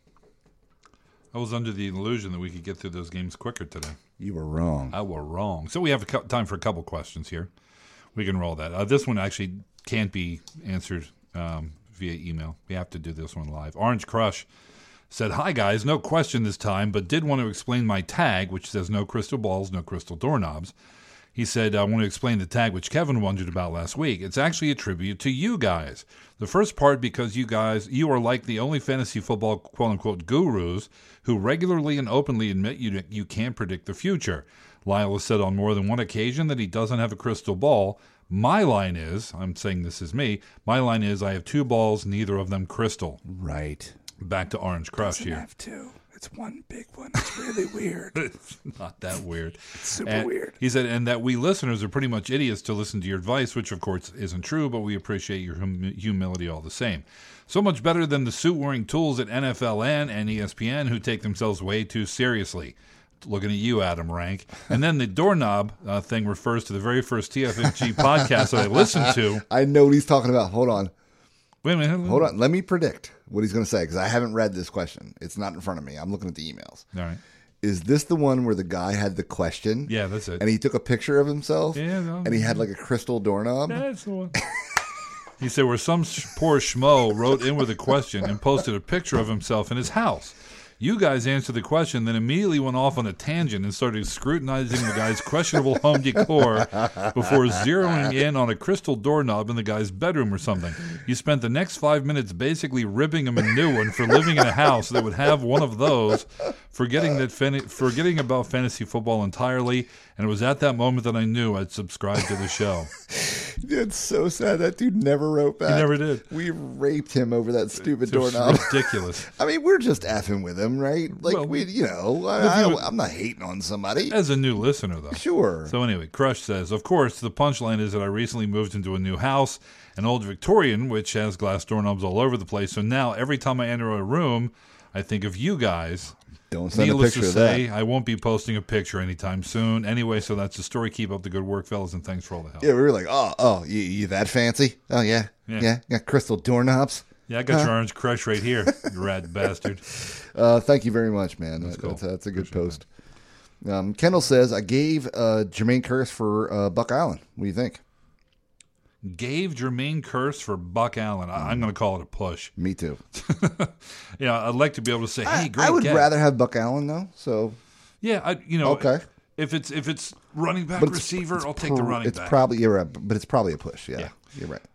I was under the illusion that we could get through those games quicker today. You were wrong. I were wrong. So we have time for a couple questions here. We can roll that. This one actually can't be answered via email. We have to do this one live. Orange Crush said, "Hi, guys. No question this time, but did want to explain my tag, which says no crystal balls, no crystal doorknobs." He said, "I want to explain the tag, which Kevin wondered about last week. It's actually a tribute to you guys. The first part because you are like the only fantasy football quote-unquote gurus who regularly and openly admit you can't predict the future. Lyle has said on more than one occasion that he doesn't have a crystal ball. My line is, I'm saying this is me, my line is I have 2 balls, neither of them crystal." Right. Back to Orange Crush here. I have 2. It's one big one. It's really weird. It's not that weird. It's super weird. He said, and that we listeners are pretty much idiots to listen to your advice, which of course isn't true, but we appreciate your humility all the same. So much better than the suit-wearing tools at NFLN and ESPN who take themselves way too seriously. Looking at you, Adam Rank. And then the doorknob thing refers to the very first TFFG podcast that I listened to. I know what he's talking about. Hold on. Wait a minute. Hold on. Let me predict what he's going to say because I haven't read this question. It's not in front of me. I'm looking at the emails. All right. Is this the one where the guy had the question? Yeah, that's it. And he took a picture of himself? Yeah. No, and he had like a crystal doorknob? That's the one. He said where some poor schmo wrote in with a question and posted a picture of himself in his house. You guys answered the question, then immediately went off on a tangent and started scrutinizing the guy's questionable home decor before zeroing in on a crystal doorknob in the guy's bedroom or something. You spent the next 5 minutes basically ripping him a new one for living in a house that would have one of those, forgetting about fantasy football entirely, and it was at that moment that I knew I'd subscribed to the show. It's so sad. That dude never wrote back. He never did. We raped him over that stupid It was doorknob. ridiculous. I mean, we're just effing with him, right? Like, Well, I'm not hating on somebody. As a new listener, though. Sure. So anyway, Crush says, of course, the punchline is that I recently moved into a new house, an old Victorian, which has glass doorknobs all over the place. So now every time I enter a room, I think of you guys. Don't send a Needless picture to of that. say, I won't be posting a picture anytime soon. Anyway, so that's the story. Keep up the good work, fellas, and thanks for all the help. Yeah, we were like, you that fancy? Oh, yeah. Yeah. Got crystal doorknobs. Yeah, I got your orange Crush right here, you rat bastard. Thank you very much, man. Cool. That's a good post. Kendall says, I gave Jermaine Curse for Buck Allen. What do you think? Gave Jermaine Curse for Buck Allen. I'm going to call it a push. Me too. I'd like to be able to say, hey, great I would get. rather have Buck Allen, though. So Yeah, okay. If it's running back But receiver, I'll take the running back. You're right, but it's probably a push. Yeah. You're right.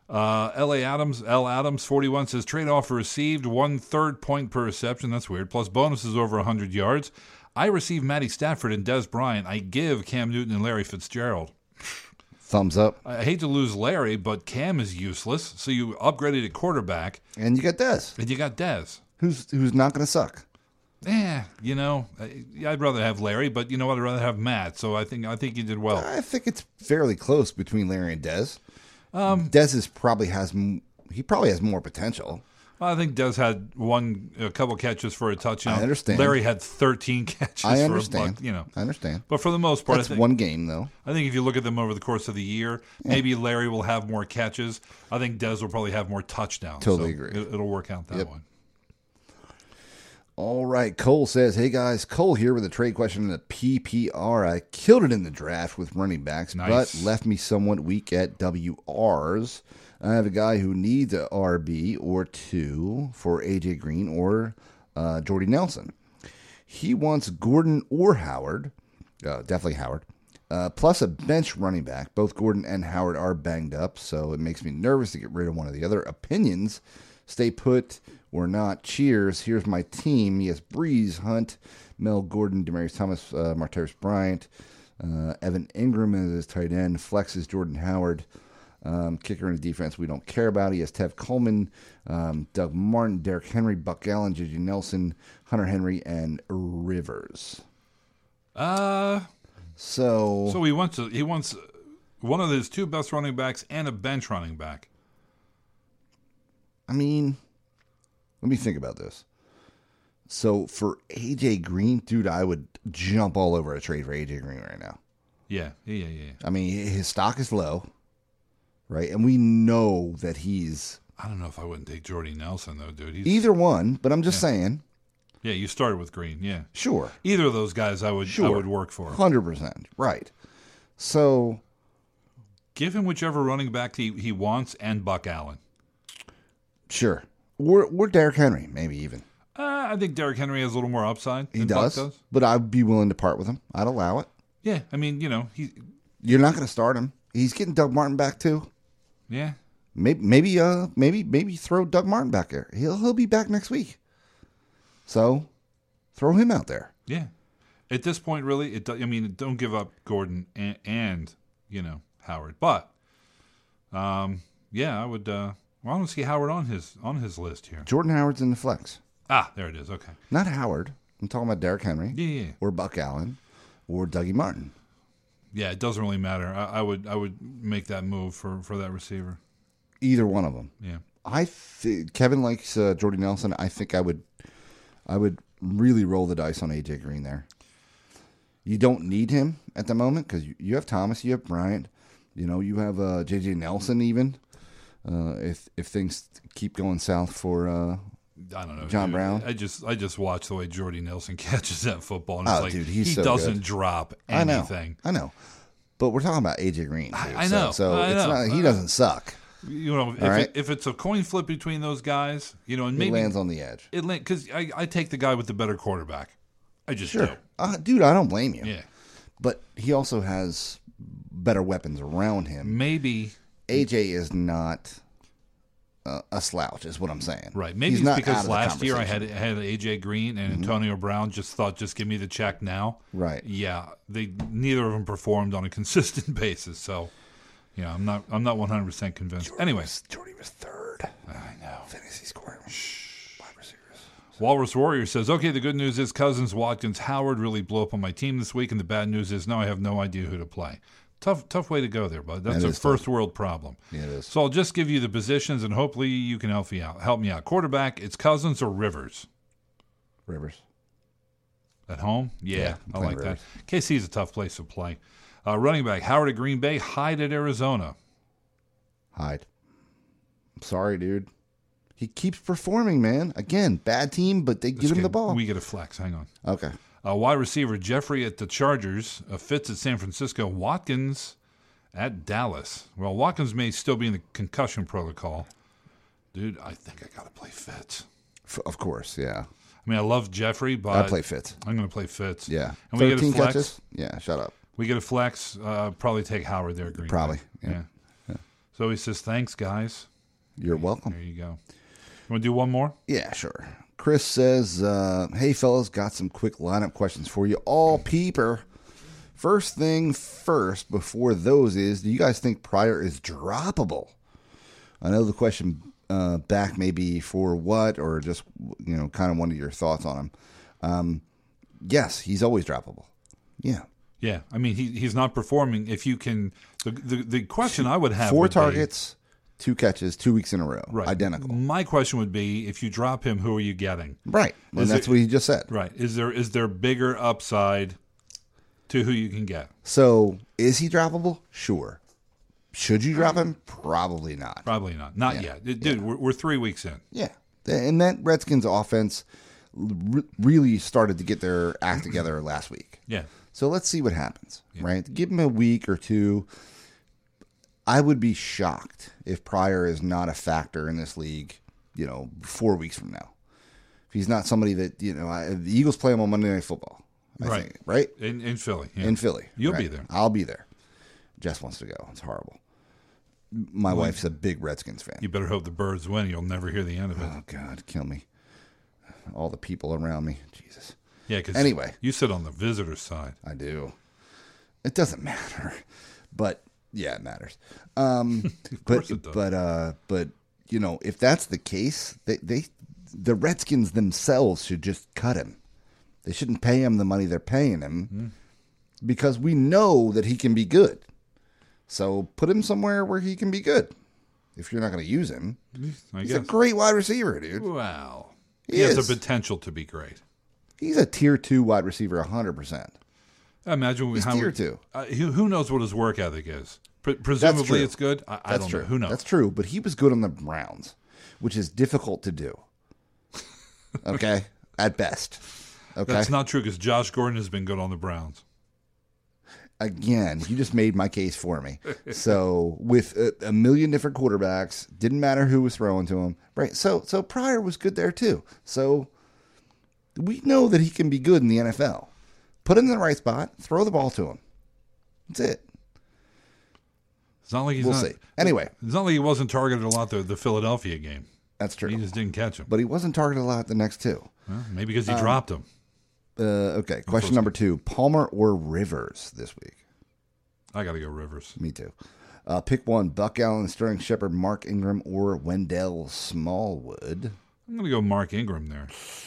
L. Adams 41 says trade offer received 1/3 point per reception. That's weird. Plus bonuses over 100 yards. I receive Matty Stafford and Des Bryant. I give Cam Newton and Larry Fitzgerald. Thumbs up. I hate to lose Larry, but Cam is useless. So you upgraded at quarterback, And you got Dez, and you got Des. who's not going to suck. I'd rather have Larry, but you know what? I'd rather have Matt. So I think you did well. I think it's fairly close between Larry and Dez. Dez probably has more potential. I think Des had a couple catches for a touchdown. I understand. Larry had 13 catches I for understand. a buck. I understand. But for the most part, That's I think one game, though. I think if you look at them over the course of the year, maybe Larry will have more catches. I think Des will probably have more touchdowns. Totally so agree. It'll work out that Yep. one. All right, Cole says, hey guys, Cole here with a trade question in the PPR. I killed it in the draft with running backs, Nice. but left me somewhat weak at WRs. I have a guy who needs a RB or two for AJ Green or Jordy Nelson. He wants Gordon or Howard, definitely Howard, plus a bench running back. Both Gordon and Howard are banged up, so it makes me nervous to get rid of one of the other. Opinions, stay put or not. Cheers. Here's my team. He has Breeze, Hunt, Mel Gordon, Demaryius Thomas, Martavis Bryant, Evan Ingram as his tight end. Flex is Jordan Howard. Kicker in the defense we don't care about. He has Tev Coleman, Doug Martin, Derrick Henry, Buck Allen, J.J. Nelson, Hunter Henry, and Rivers. So he wants one of his two best running backs and a bench running back. I mean, let me think about this. So for AJ Green, dude, I would jump all over a trade for AJ Green right now. Yeah. I mean, his stock is low, right? And we know that he's I don't know if I wouldn't take Jordy Nelson though, dude. either one, but I'm just saying. Yeah, you started with Green. Yeah, Sure. either of those guys I would work for. 100%. Right. So Give him whichever running back he wants and Buck Allen. sure. Or Derrick Henry, maybe even. I think Derrick Henry has a little more upside. He than does, Buck does. but I'd be willing to part with him. I'd allow it. Yeah, I mean, You're not going to start him. He's getting Doug Martin back too. yeah. Maybe throw Doug Martin back there. He'll be back next week. So throw him out there. Yeah. At this point, really, don't give up Gordon and Howard. But, I would. I want to see Howard on his list here. Jordan Howard's in the flex. There it is. Okay. Not Howard. I'm talking about Derrick Henry. Yeah. Or Buck Allen. Or Dougie Martin. Yeah, it doesn't really matter. I would make that move for that receiver. Either one of them. Yeah. Kevin likes Jordy Nelson. I think I would really roll the dice on AJ Green there. You don't need him at the moment because you have Thomas, you have Bryant, you have J.J. Nelson even. If things keep going south for I don't know, John dude. Brown. I just watch the way Jordy Nelson catches that football, and Oh, it's dude, he he's so doesn't good. drop anything. I know. But we're talking about AJ Green. Too, I know. So I it's know. not. He doesn't suck. If it's a coin flip between those guys, and maybe It lands on the edge. because I take the guy with the better quarterback. I just Sure. do. Dude, I don't blame you. Yeah. But he also has better weapons around him. Maybe AJ is not a slouch, is what I'm saying. Right. Maybe He's it's not out because of the last year I conversation. had AJ Green and Antonio Brown. Just give me the check now. Right. Yeah. Neither of them performed on a consistent basis. So, I'm not 100% convinced. Anyway, Jordy was third. I know. Fantasy scoring. Wide receivers. Walrus Warrior says, okay, the good news is Cousins, Watkins, Howard really blew up on my team this week, and the bad news is now I have no idea who to play. Tough way to go there, bud. That's a first world problem. Yeah, it is. So I'll just give you the positions, and hopefully you can help me out. Quarterback, it's Cousins or Rivers. Rivers. At home? Yeah, I'm I playing like that. Rivers. KC is a tough place to play. Running back, Howard at Green Bay, Hyde at Arizona. Hyde. I'm sorry, dude. He keeps performing, man. Again, bad team, but they give him the ball. We get a flex. Hang on. Okay. Wide receiver, Jeffrey at the Chargers. Fitz at San Francisco. Watkins at Dallas. Well, Watkins may still be in the concussion protocol. Dude, I think I got to play Fitz. Of course, yeah. I mean, I love Jeffrey, but I play Fitz. I'm going to play Fitz. Yeah. And we get a 13 flex. catches? Yeah, shut up. We get a flex. Probably take Howard there, Green. Probably, Bay. yeah. So he says, thanks, guys. You're welcome. There you go. You want to do one more? Yeah, sure. Chris says, hey, fellas, got some quick lineup questions for you. All peeper. First thing first, before those is, do you guys think Pryor is droppable? I know the question back may be for what, or just, kind of wanted your thoughts on him. Yes, he's always droppable. Yeah. Yeah. I mean, he's not performing. If you can, the question I would have 4 would targets, 2 catches, 2 weeks in a row. Right. Identical. My question would be, if you drop him, who are you getting? Right. And that's what he just said. Right. Is there bigger upside to who you can get? So, is he droppable? Sure. Should you drop him? Probably not. Probably not. Not yet. Dude, we're 3 weeks in. Yeah. And that Redskins offense really started to get their act together last week. Yeah. So let's see what happens, right? Give him a week or two. I would be shocked if Pryor is not a factor in this league, 4 weeks from now. If he's not somebody that, the Eagles play him on Monday Night Football. I think, right? In Philly. Yeah. In Philly. You'll right? be there. I'll be there. Jess wants to go. It's horrible. My wife's a big Redskins fan. You better hope the Birds win. You'll never hear the end of it. Oh, God, kill me. All the people around me. Jesus. Yeah, because anyway, you sit on the visitor side. I do. It doesn't matter. But, yeah, it matters. Of course it does. But if that's the case, the Redskins themselves should just cut him. They shouldn't pay him the money they're paying him because we know that he can be good. So put him somewhere where he can be good. If you're not going to use him, he's a great wide receiver, dude. Wow. He has is. the potential to be great. He's a tier 2 wide receiver, 100%. Imagine he's tier 2. Who knows what his work ethic is? Presumably it's good. I don't know. Who knows? That's true, but he was good on the Browns, which is difficult to do. Okay? At best. Okay? That's not true because Josh Gordon has been good on the Browns. Again, you just made my case for me. So with a million different quarterbacks, didn't matter who was throwing to him, right? So Pryor was good there too. So we know that he can be good in the NFL. Put him in the right spot, throw the ball to him. That's it. It's not like we'll see. Anyway, it's not like he wasn't targeted a lot the Philadelphia game. That's true. He just didn't catch him. But he wasn't targeted a lot the next two. Well, maybe because he dropped him. Okay, question number 2. Palmer or Rivers this week? I got to go Rivers. Me too. Pick one, Buck Allen, Sterling Shepard, Mark Ingram, or Wendell Smallwood. I'm going to go Mark Ingram there.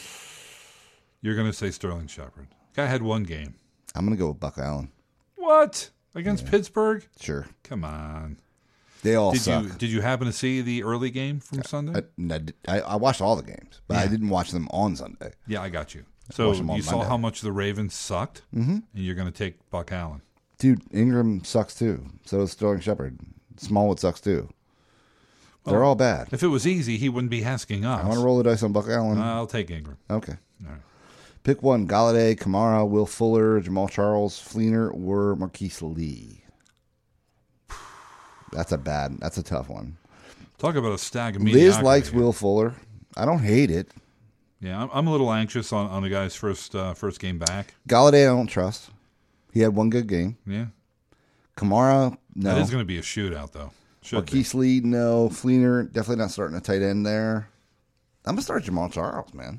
You're going to say Sterling Shepard. Guy had one game. I'm going to go with Buck Allen. What? Against Pittsburgh? Sure. Come on. They all suck. Did you happen to see the early game from Sunday? I watched all the games, but I didn't watch them on Sunday. Yeah, I got you. So you saw how much the Ravens sucked, and you're going to take Buck Allen. Dude, Ingram sucks too. So does Sterling Shepard. Smallwood sucks too. They're all bad. If it was easy, he wouldn't be asking us. I want to roll the dice on Buck Allen. I'll take Ingram. Okay. All right. Pick one, Galladay, Kamara, Will Fuller, Jamal Charles, Fleener, or Marquise Lee. That's a tough one. Talk about a stack of Liz mediocrity likes here. Will Fuller. I don't hate it. Yeah, I'm a little anxious on the guy's first game back. Galladay, I don't trust. He had one good game. Yeah. Kamara, no. That is going to be a shootout, though. Should be. Marquise Lee, no. Fleener, definitely not starting a tight end there. I'm going to start Jamal Charles, man.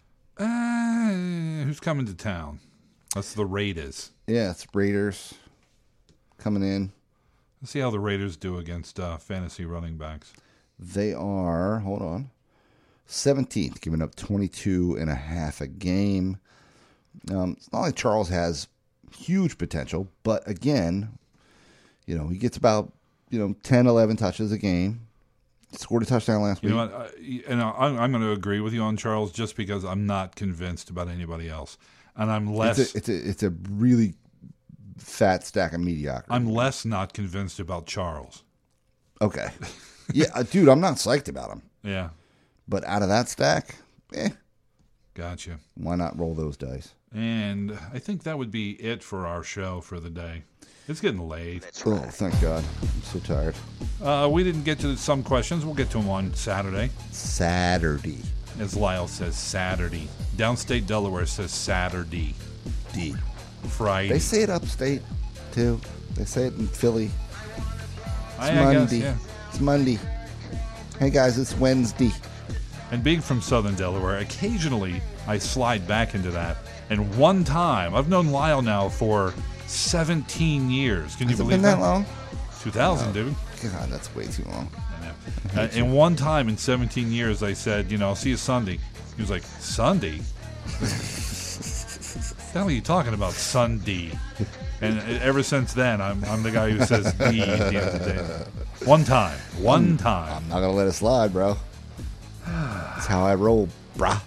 Who's coming to town? That's the Raiders. Yeah, it's Raiders coming in. Let's see how the Raiders do against fantasy running backs. They are, hold on, 17th, giving up 22.5 a game. It's not like Charles has huge potential, but again, he gets about, 10, 11 touches a game. Scored a touchdown last week. You know what? I'm going to agree with you on Charles just because I'm not convinced about anybody else. And I'm less... It's a really fat stack of mediocrity. I'm less not convinced about Charles. Okay. Yeah, dude, I'm not psyched about him. Yeah. But out of that stack, Gotcha. why not roll those dice? And I think that would be it for our show for the day. It's getting late. Oh, thank God. I'm so tired. We didn't get to some questions. We'll get to them on Saturday. Saturday. As Lyle says, Saturday. Downstate Delaware says Saturday. D. Friday. They say it upstate, too. They say it in Philly. It's I Monday. guess, yeah. It's Monday. Hey, guys, it's Wednesday. And being from Southern Delaware, occasionally I slide back into that. And one time, I've known Lyle now for 17 years. Can you Has it believe been that long? 2000, dude. God, that's way too long. I know. And one time in 17 years, I said, I'll see you Sunday. He was like, Sunday? What the hell are you talking about, Sunday? And ever since then, I'm the guy who says D at the end of the day. One time. I'm not going to let it slide, bro. That's how I roll, brah.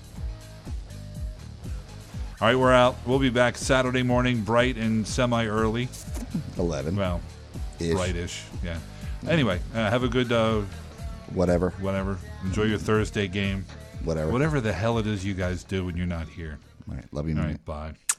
All right, we're out. We'll be back Saturday morning, bright and semi-early. 11. Well, Ish. brightish, yeah. Anyway, have a good Whatever. Enjoy your Thursday game. Whatever. Whatever the hell it is you guys do when you're not here. All right. Love you, All man. right, bye.